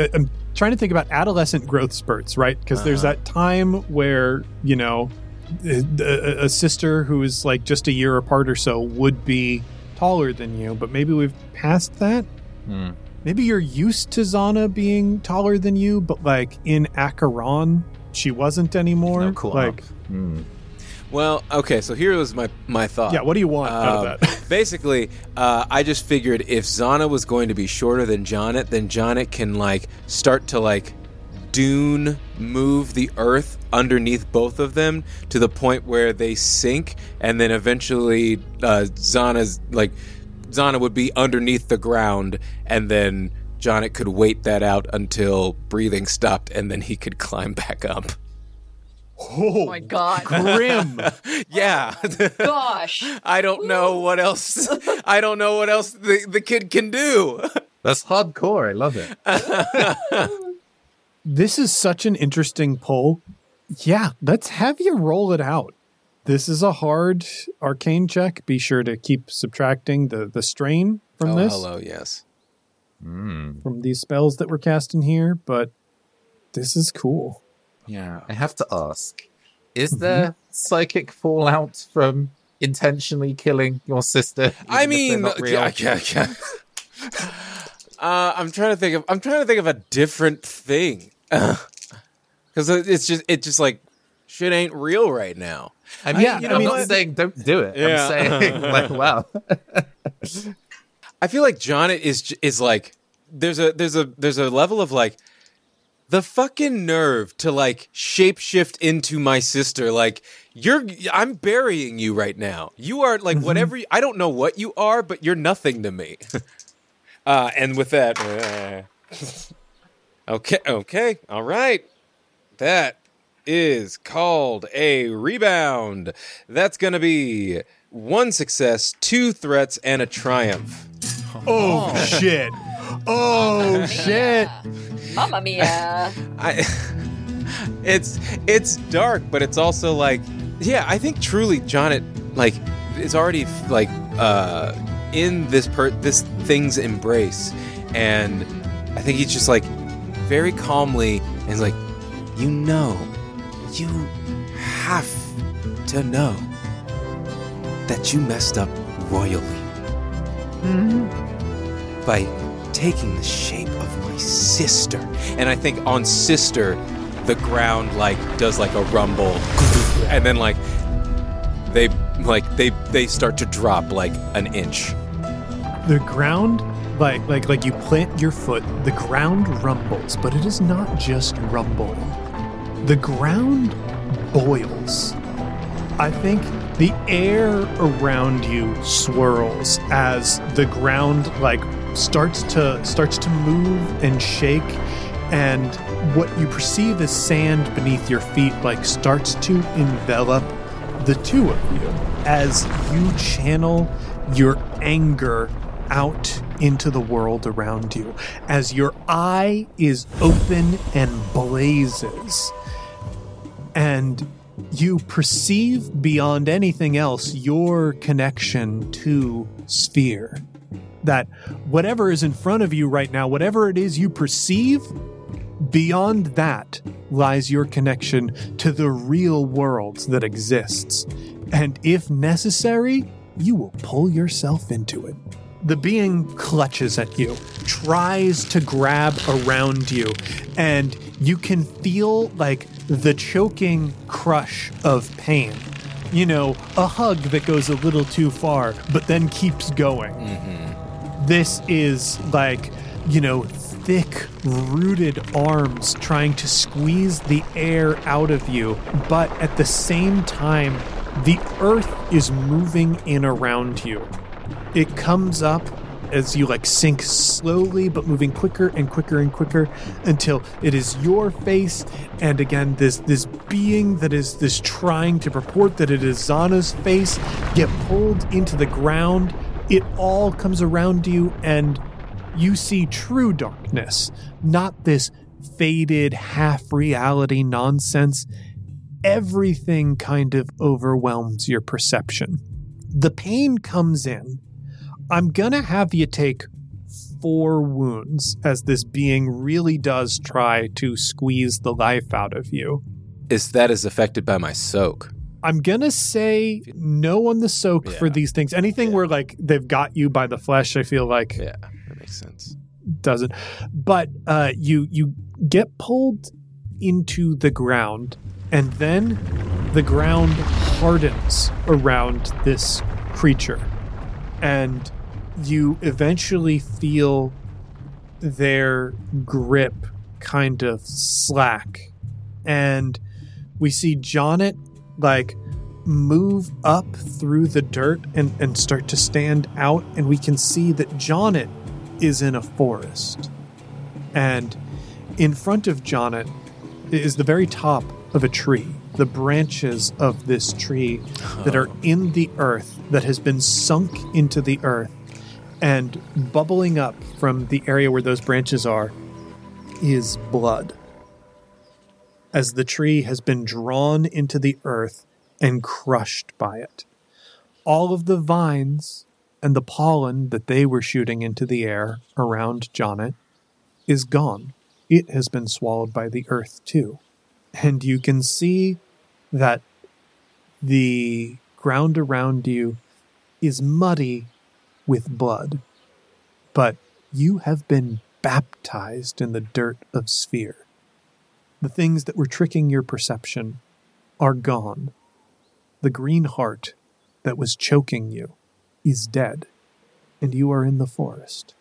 trying to think about adolescent growth spurts, right? Because uh-huh. there's that time where, you know, a, a sister who is like just a year apart or so would be taller than you, but maybe we've passed that. Hmm. Maybe you're used to Zana being taller than you, but like in Acheron, she wasn't anymore. No, cool. Like, hmm. Well, okay, so here was my, my thought. Yeah, what do you want um, out of that? Basically, uh, I just figured if Zana was going to be shorter than Jonnet, then Jonnet can, like, start to, like, dune move the earth underneath both of them to the point where they sink, and then eventually uh, Zana's, like, Zana would be underneath the ground, and then Jonnet could wait that out until breathing stopped, and then he could climb back up. Oh my god. Grim. Yeah. Gosh. I don't know what else I don't know what else the, the kid can do. That's hardcore. I love it. This is such an interesting pull. Yeah, let's have you roll it out. This is a hard arcane check. Be sure to keep subtracting the, the strain from oh, this. Hello, yes. Mm. From these spells that we're casting here, but this is cool. Yeah, I have to ask, is there psychic fallout from intentionally killing your sister? I mean, yeah, yeah, yeah. uh, I'm trying to think of I'm trying to think of a different thing. Cuz it's just it's just like shit ain't real right now. I mean, yeah, you I know, I'm mean, not saying don't do it. Yeah. I'm saying like, wow. I feel like Jonnet is is like there's a there's a there's a level of like the fucking nerve to like shapeshift into my sister. Like you're, I'm burying you right now. You are like whatever. You, I don't know what you are, but you're nothing to me. uh, and with that, uh, okay, okay, all right. That is called a rebound. That's gonna be one success, two threats, and a triumph. Oh, oh. shit. Oh, shit. Mamma mia. I, it's it's dark, but it's also like, yeah, I think truly Jonnet like is already like uh, in this per this thing's embrace, and I think he's just like very calmly and is like, you know, you have to know that you messed up royally mm-hmm. by taking the shape of my sister. And I think on sister, the ground like does like a rumble, and then like they like they they start to drop like an inch. The ground, like like like you plant your foot, the ground rumbles, but it is not just rumbling. The ground boils. I think the air around you swirls as the ground like starts to starts to move and shake, and what you perceive as sand beneath your feet like starts to envelop the two of you as you channel your anger out into the world around you, as your eye is open and blazes, and you perceive beyond anything else your connection to Sphere. That whatever is in front of you right now, whatever it is you perceive, beyond that lies your connection to the real world that exists. And if necessary, you will pull yourself into it. The being clutches at you, tries to grab around you, and you can feel like the choking crush of pain. You know, a hug that goes a little too far, but then keeps going. Mm-hmm. This is like, you know, thick, rooted arms trying to squeeze the air out of you, but at the same time, the earth is moving in around you. It comes up as you like sink slowly, but moving quicker and quicker and quicker until it is your face. And again, this this being that is this trying to purport that it is Zana's face get pulled into the ground. It all comes around you, and you see true darkness, not this faded half-reality nonsense. Everything kind of overwhelms your perception. The pain comes in. I'm gonna have you take four wounds as this being really does try to squeeze the life out of you. Is that is affected by my soak? I'm going to say no on the soak Yeah. for these things. Anything Yeah. where like they've got you by the flesh, I feel like Yeah, that makes sense. doesn't. But uh, you you get pulled into the ground, and then the ground hardens around this creature, and you eventually feel their grip kind of slack, and we see Jonnet like move up through the dirt and, and start to stand out, and we can see that Jonnet is in a forest. And in front of Jonnet is the very top of a tree. The branches of this tree that are in the earth, that has been sunk into the earth, and bubbling up from the area where those branches are is blood. As the tree has been drawn into the earth and crushed by it. All of the vines and the pollen that they were shooting into the air around Jonnet is gone. It has been swallowed by the earth too. And you can see that the ground around you is muddy with blood. But you have been baptized in the dirt of Sphere. The things that were tricking your perception are gone. The green heart that was choking you is dead, and you are in the forest.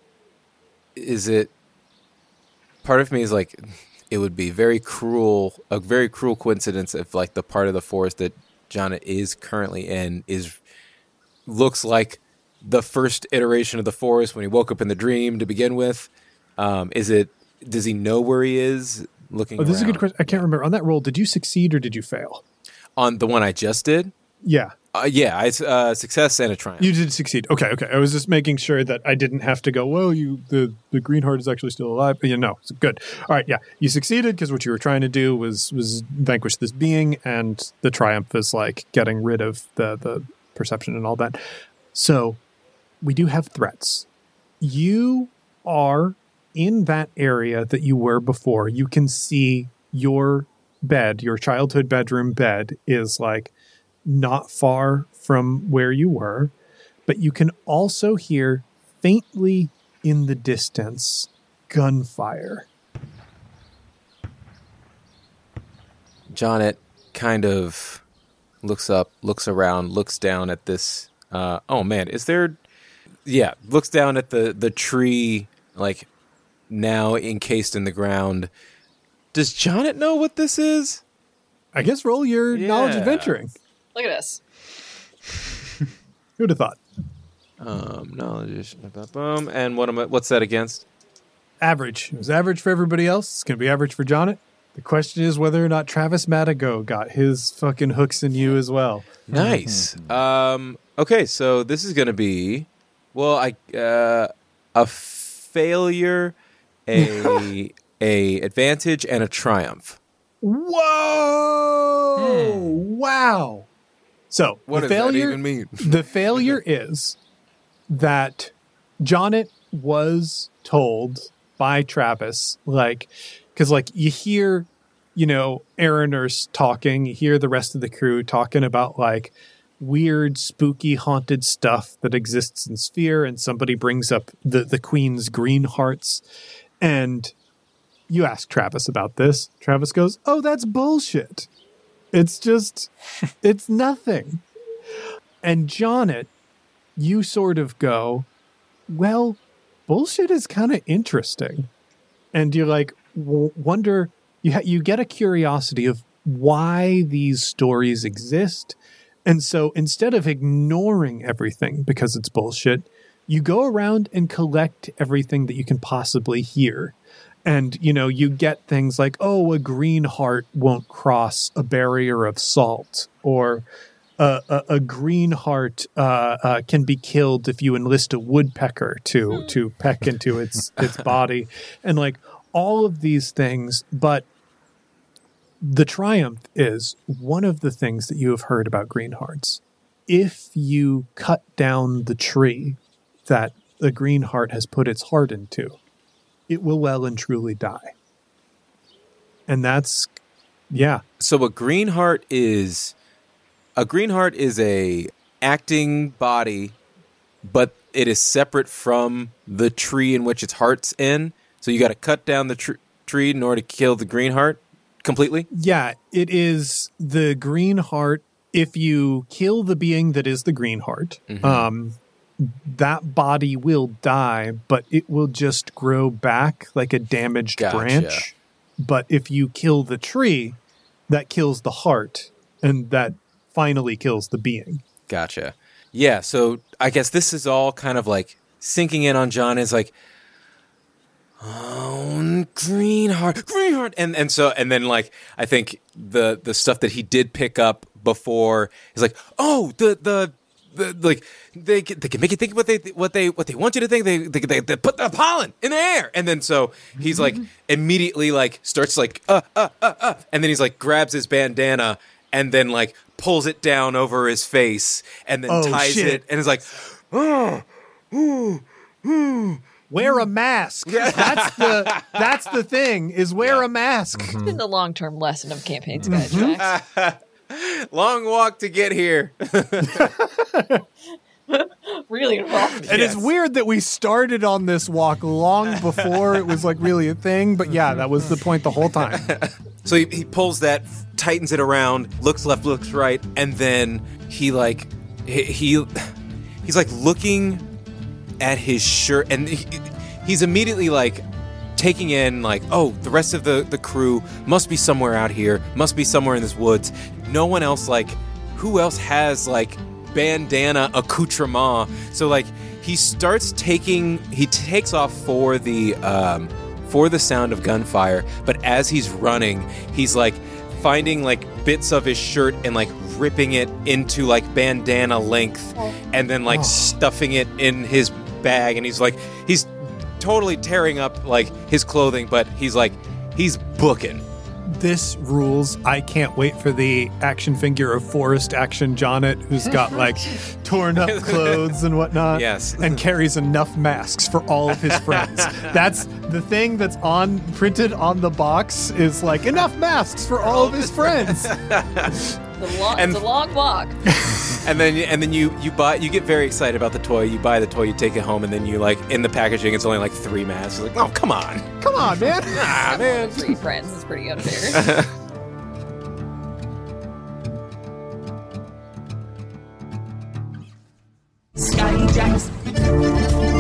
Is it... Part of me is like, it would be very cruel, a very cruel coincidence if like the part of the forest that Jonnet is currently in is looks like the first iteration of the forest when he woke up in the dream to begin with. Um, is it... Does he know where he is? Looking Oh, this is a around? good question. I can't remember. On that roll, did you succeed or did you fail? On the one I just did? Yeah, Uh, yeah, I uh, success and a triumph. you did succeed. Okay, okay. I was just making sure that I didn't have to go, well, you the, the green heart is actually still alive. But you know, it's good. All right, yeah. You succeeded because what you were trying to do was was vanquish this being, and the triumph is like getting rid of the, the perception and all that. So we do have threats. You are in that area that you were before. You can see your bed, your childhood bedroom bed is like not far from where you were, but you can also hear faintly in the distance gunfire. Jonnet kind of looks up, looks around, looks down at this. Uh, oh man, is there? Yeah, looks down at the the tree, like now encased in the ground. Does Jonnet know what this is? I guess roll your Yeah. knowledge adventuring. Look at us. Who'd have thought? Um, knowledge. Boom. And what am I? What's that against? Average. It was average for everybody else. It's going to be average for Jonnet. The question is whether or not Travis Madigo got his fucking hooks in you as well. Nice. Um, okay, so this is going to be, well, I uh, a failure, a a advantage, and a triumph. Whoa! Wow. So What the does failure, that even mean? the failure is that Jonnet was told by Travis, like, because like you hear, you know, Aaroners talking, you hear the rest of the crew talking about like weird, spooky, haunted stuff that exists in Sphere, and somebody brings up the the Queen's green hearts, and you ask Travis about this. Travis goes, "Oh, that's bullshit. It's just, it's nothing." And Jonnet, you sort of go, "Well, bullshit is kind of interesting." And you like w- wonder, you ha- you get a curiosity of why these stories exist. And so instead of ignoring everything because it's bullshit, you go around and collect everything that you can possibly hear. And, you know, you get things like, oh, a green heart won't cross a barrier of salt, or uh, a, a green heart uh, uh, can be killed if you enlist a woodpecker to to peck into its its body, and like all of these things. But the triumph is one of the things that you have heard about green hearts. If you cut down the tree that the green heart has put its heart into, it will well and truly die. And that's, yeah. So a green heart is a green heart is a acting body, but it is separate from the tree in which its heart's in. So you got to cut down the tr- tree in order to kill the green heart completely? Yeah, it is the green heart. If you kill the being that is the green heart, mm-hmm. um, that body will die, but it will just grow back like a damaged Gotcha. branch. But if you kill the tree, that kills the heart, and that finally kills the being. Gotcha. Yeah, so I guess this is all kind of like sinking in on John is like, oh, green heart, green heart. And and so, and then like, I think the, the stuff that he did pick up before is like, oh, the, the, the like, they can, they can make you think what they, what they, what they want you to think. They, they, they, they put the pollen in the air. And then so he's like immediately like starts like, uh, uh, uh, uh. And then he's like grabs his bandana and then like pulls it down over his face and then Oh, ties shit. it. And is like, oh, ooh, ooh. Wear a mask. That's the that's the thing, is wear a mask. It's been the long-term lesson of campaigns, guys. Jax. Long walk to get here. Really involved. And it's weird that we started on this walk long before it was like really a thing, but yeah, that was the point the whole time. So he, he pulls that, tightens it around, looks left, looks right, and then he like he, he he's like looking at his shirt, and he, he's immediately like taking in like, oh, the rest of the, the crew must be somewhere out here, must be somewhere in this woods. No one else, like, who else has like bandana accoutrement? So like he starts taking, he takes off for the um, for the sound of gunfire, but as he's running, he's like finding like bits of his shirt and like ripping it into like bandana length, and then like stuffing it in his bag, and he's like he's totally tearing up like his clothing, but he's like he's booking. This rules. I can't wait for the action figure of Forrest Action Jonnet, who's got like torn up clothes and whatnot. Yes. And carries enough masks for all of his friends. That's the thing that's on printed on the box, is like enough masks for all of his friends. The long, And- it's a long walk. And then and then you you buy you get very excited about the toy. You buy the toy, you take it home, and then you like in the packaging it's only like three masks. You're like, oh, come on. Come on, man. Ah, man. Three friends is pretty unfair. Scotty Jax.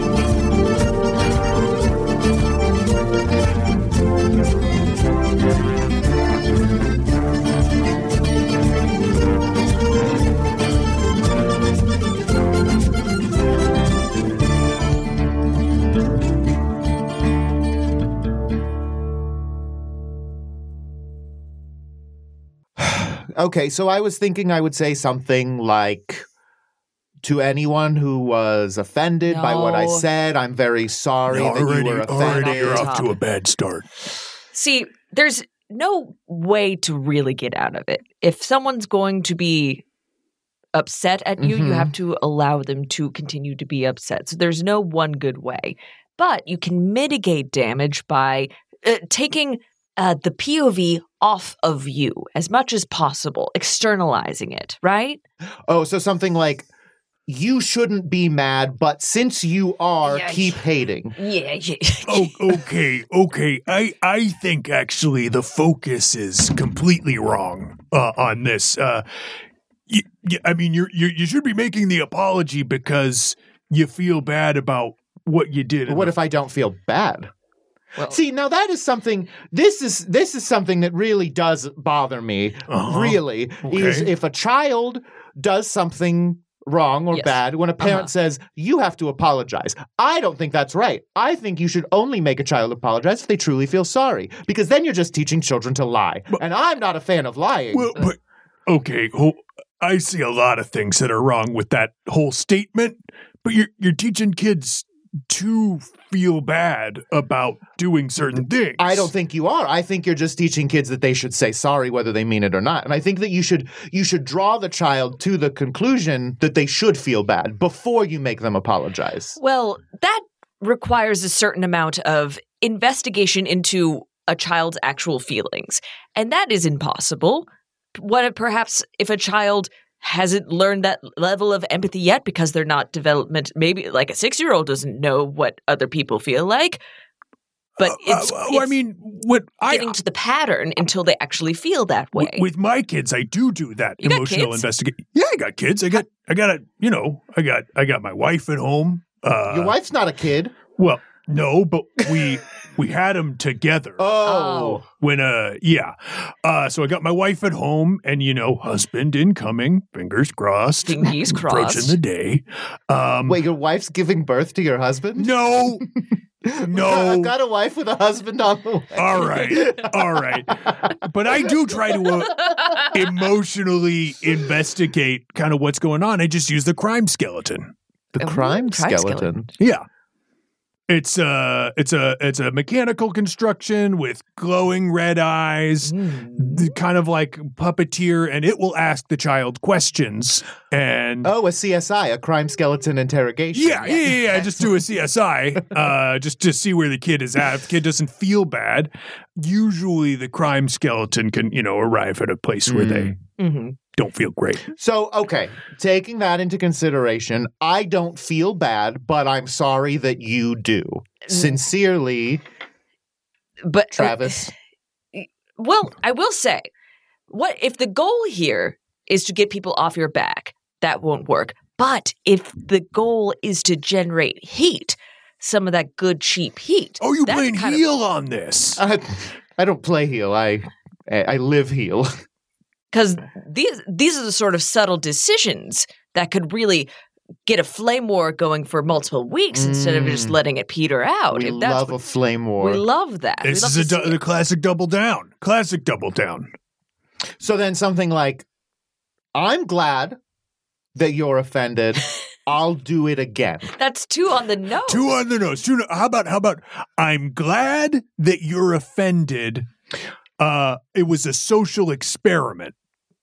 Okay, so I was thinking I would say something like, to anyone who was offended by what I No. said, I'm very sorry that you were offended. you're off to a bad start. See, there's no way to really get out of it. If someone's going to be upset at you, you Mhm. have to allow them to continue to be upset. So there's no one good way. But you can mitigate damage by uh, taking uh, the P O V off of you as much as possible, externalizing it, right? Oh, so something like, you shouldn't be mad, but since you are, Yeah, keep hating. Yeah, yeah. Oh, okay, okay. I I think actually the focus is completely wrong uh, on this. Uh, y- y- I mean, you're, you're you should be making the apology because you feel bad about what you did. But what if I don't feel bad? Well- See, now that is something, this is this is something that really does bother me, Uh-huh. really, is Okay. if a child does something wrong or Yes. bad, when a parent Uh-huh. says, you have to apologize. I don't think that's right. I think you should only make a child apologize if they truly feel sorry, because then you're just teaching children to lie. And I'm not a fan of lying. Well, but okay, ho- I see a lot of things that are wrong with that whole statement. But you're you're teaching kids to feel bad about doing certain things. I don't think you are. I think you're just teaching kids that they should say sorry whether they mean it or not. And I think that you should you should draw the child to the conclusion that they should feel bad before you make them apologize. Well, that requires a certain amount of investigation into a child's actual feelings. And that is impossible. What if perhaps if a child hasn't learned that level of empathy yet because they're not development, maybe like a six-year-old doesn't know what other people feel like. But Uh, it's, uh, it's I mean, what I getting to the pattern until they actually feel that way. w- with my kids, I do do that You got emotional kids? investigation. Yeah, I got kids. I got, I got a, you know, I got, I got my wife at home. Uh, Your wife's not a kid. Well, no, but we we had them together. Oh. When uh yeah. Uh so I got my wife at home and you know, husband incoming, fingers crossed. Fingies crossed. Approaching the day. Um Wait, your wife's giving birth to your husband? No. No. I've got a wife with a husband on the way. All right. All right. But I do try to uh, emotionally investigate kind of what's going on. I just use the crime skeleton. The Oh, crime, crime skeleton. skeleton. Yeah. It's a it's a it's a mechanical construction with glowing red eyes, th- kind of like puppeteer, and it will ask the child questions. And Oh, a C S I, a crime skeleton interrogation. yeah, yeah, yeah, yeah. Just do a C S I, uh, just to see where the kid is at. If the kid doesn't feel bad, usually the crime skeleton can you know arrive at a place where they Mm-hmm. don't feel great. So, okay, taking that into consideration, I don't feel bad, but I'm sorry that you do. Sincerely, But Travis. Well, I will say, what if the goal here is to get people off your back? That won't work. But if the goal is to generate heat, some of that good cheap heat. Oh, you that's playing kind of- heel on this? I, I don't play heel. I I live heel. Because these these are the sort of subtle decisions that could really get a flame war going for multiple weeks instead of just Mm. letting it peter out. We If that's love what- a flame war. We love that. We This love is a to du- see the it. classic double down. Classic double down. So then something like, I'm glad that you're offended. I'll do it again. That's two on the nose. Two on the nose. Two. How about? How about? I'm glad that you're offended. Uh, it was a social experiment.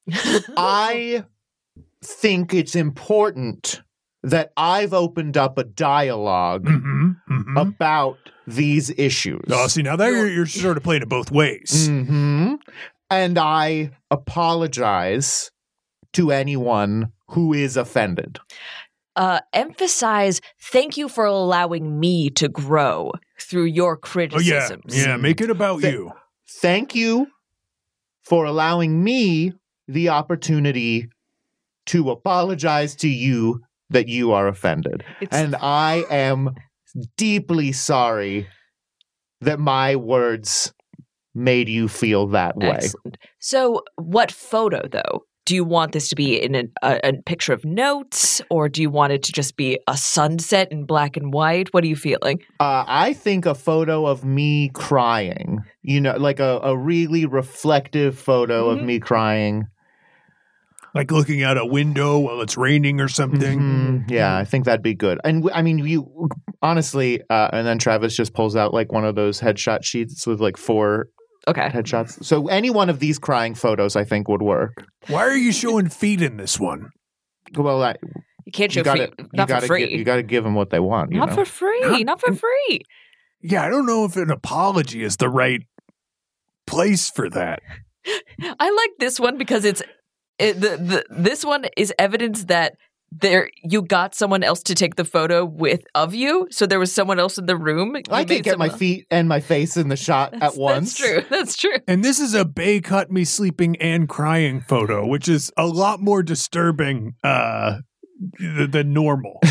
I think it's important that I've opened up a dialogue Mm-hmm. mm-hmm. about these issues. Oh, see, now there you're, you're sort of playing it both ways. hmm And I apologize to anyone who is offended. Uh, emphasize, thank you for allowing me to grow through your Oh yeah, criticisms. yeah. Make it about Th- you. Thank you for allowing me the opportunity to apologize to you that you are offended. It's- And I am deeply sorry that my words made you feel that way. Excellent. So, what photo, though? Do you want this to be in a, a, a picture of notes, or do you want it to just be a sunset in black and white? What are you feeling? Uh, I think a photo of me crying, you know, like a, a really reflective photo Mhm. of me crying. Like looking out a window while it's raining or something. Mhm. Yeah, I think that'd be good. And w- I mean, you honestly, uh, and then Travis just pulls out like one of those headshot sheets with like four Okay. headshots. So any one of these crying photos, I think, would work. Why are you showing feet in this one? Well, I, You can't show you gotta, free. you Not gotta for free. gi- you got to give them what they want. You not know? for free. Not- Not for free. Yeah, I don't know if an apology is the right place for that. I like this one because it's it, the, the this one is evidence that there you got someone else to take the photo with of you. So there was someone else in the room. You I made can't get my someone- feet and my face in the shot That's, at once. That's true. That's true. And this is a Bay cut me sleeping and crying photo, which is a lot more disturbing uh, th- than normal.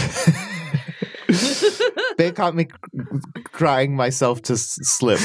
They caught me c- crying myself to s- slip.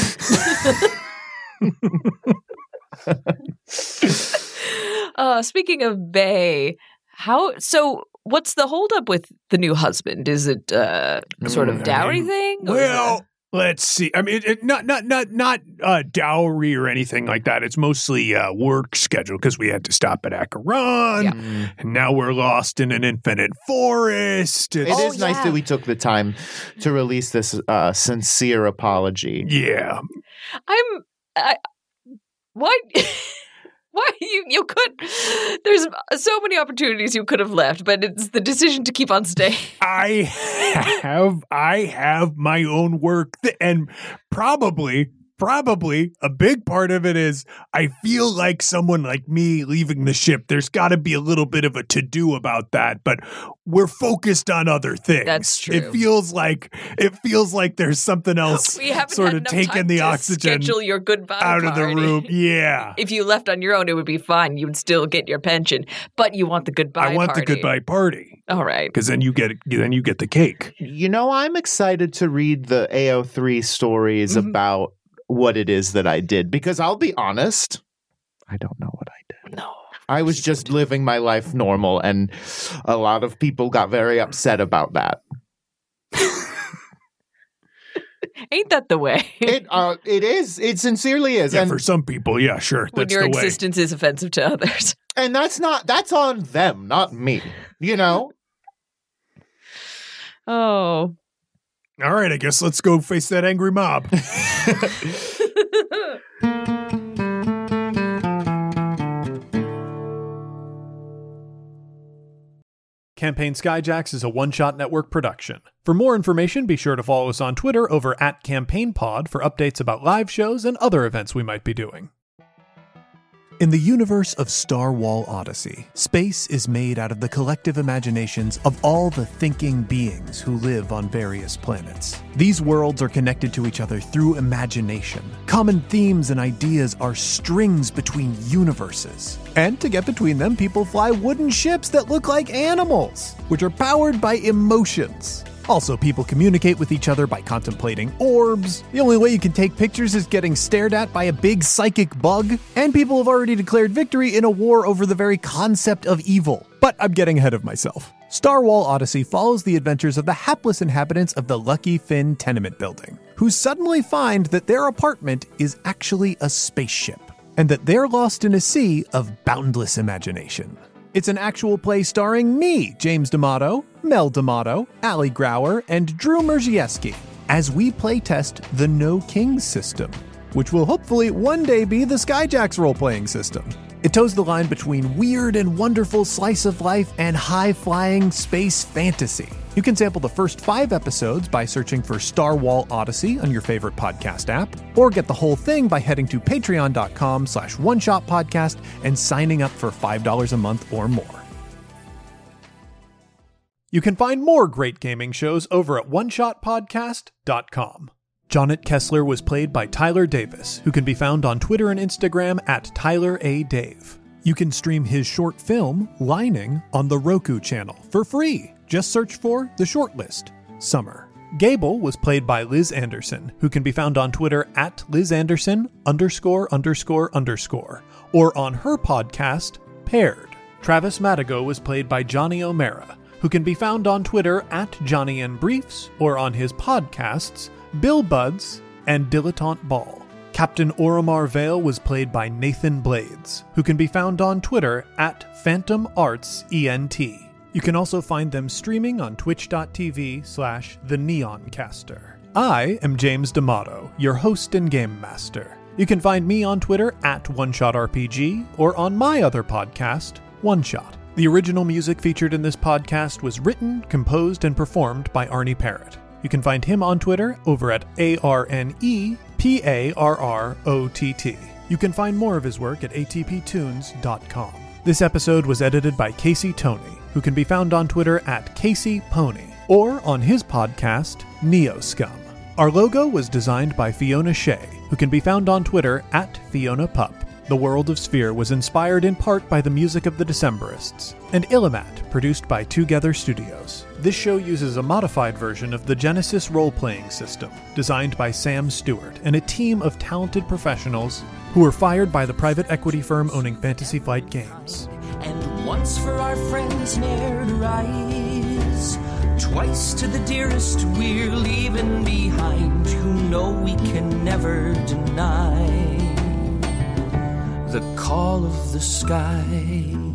Uh, speaking of Bay, how so? What's the holdup with the new husband? Is it uh, sort of Mm, dowry I mean, thing? Or is Well, Let's see. I mean, it, it, not not not not uh, dowry or anything like that. It's mostly uh, work schedule because we had to stop at Acheron, Yeah. and now we're lost in an infinite forest. It It's, is Oh, nice yeah. that we took the time to release this uh, sincere apology. yeah. I'm. I, why? Why you you could? There's so many opportunities you could have left, but it's the decision to keep on staying. I have I have my own work, th- and probably probably a big part of it is I feel like someone like me leaving the ship. There's got to be a little bit of a to do about that, but we're focused on other things. That's true. It feels like it feels like there's something else We haven't sort had of enough taking time the to oxygen schedule your goodbye out of the party. room. Yeah. If you left on your own, it would be fine. You would still get your pension, but you want the goodbye. I want party. the goodbye party All right. because then you get then you get the cake. You know, I'm excited to read the A O three stories Mhm. about what it is that I did because I'll be honest, I don't know what I did. No. I was just living my life normal, and a lot of people got very upset about that. Ain't that the way? It uh, it is. It sincerely is, Yeah, and for some people, yeah, sure, when that's your the way. existence is offensive to others. and that's not that's on them, not me. You know. Oh. All right, I guess let's go face that angry mob. Campaign Skyjacks is a one-shot network production. For more information, be sure to follow us on Twitter over at CampaignPod for updates about live shows and other events we might be doing. In the universe of Star Wall Odyssey, space is made out of the collective imaginations of all the thinking beings who live on various planets. These worlds are connected to each other through imagination. Common themes and ideas are strings between universes. And to get between them, people fly wooden ships that look like animals, which are powered by emotions. Also, people communicate with each other by contemplating orbs. The only way you can take pictures is getting stared at by a big psychic bug. And people have already declared victory in a war over the very concept of evil. But I'm getting ahead of myself. Star Wall Odyssey follows the adventures of the hapless inhabitants of the Lucky Finn tenement building, who suddenly find that their apartment is actually a spaceship, and that they're lost in a sea of boundless imagination. It's an actual play starring me, James D'Amato, Mel D'Amato, Ali Grauer, and Drew Merzieski, as we playtest the No Kings system, which will hopefully one day be the Skyjacks role-playing system. It toes the line between weird and wonderful slice of life and high-flying space fantasy. You can sample the first five episodes by searching for Star Wall Odyssey on your favorite podcast app, or get the whole thing by heading to patreon.com slash one-shot podcast and signing up for five dollars a month or more. You can find more great gaming shows over at one shot podcast dot com. Jonnet Kessler was played by Tyler Davis, who can be found on Twitter and Instagram at Tyler A. Dave. You can stream his short film, Lining, on the Roku channel for free. Just search for The Shortlist, Summer. Gable was played by Liz Anderson, who can be found on Twitter at Liz Anderson underscore underscore underscore, or on her podcast, Paired. Travis Madigo was played by Johnny O'Mara, who can be found on Twitter at Johnny and Briefs, or on his podcasts, Bill Buds and Dilettante Ball. Captain Oromar Vale was played by Nathan Blades, who can be found on Twitter at Phantom Arts E N T. You can also find them streaming on twitch.tv slash the Neoncaster. I am James D'Amato, your host and game master. You can find me on Twitter at OneShotRPG or on my other podcast, One Shot. The original music featured in this podcast was written, composed, and performed by Arnie Parrott. You can find him on Twitter over at A R N E P A R R O T T. You can find more of his work at A T P tunes dot com. This episode was edited by Casey Toney, who can be found on Twitter at Casey Pony, or on his podcast, Neo Scum. Our logo was designed by Fiona Shea, who can be found on Twitter at Fiona Pup. The World of Sphere was inspired in part by the music of the Decemberists, and Illimat, produced by Together Studios. This show uses a modified version of the Genesis role-playing system, designed by Sam Stewart and a team of talented professionals who were fired by the private equity firm owning Fantasy Flight Games. And once for our friends ne'er to rise, twice to the dearest we're leaving behind, who knows the call of the sky.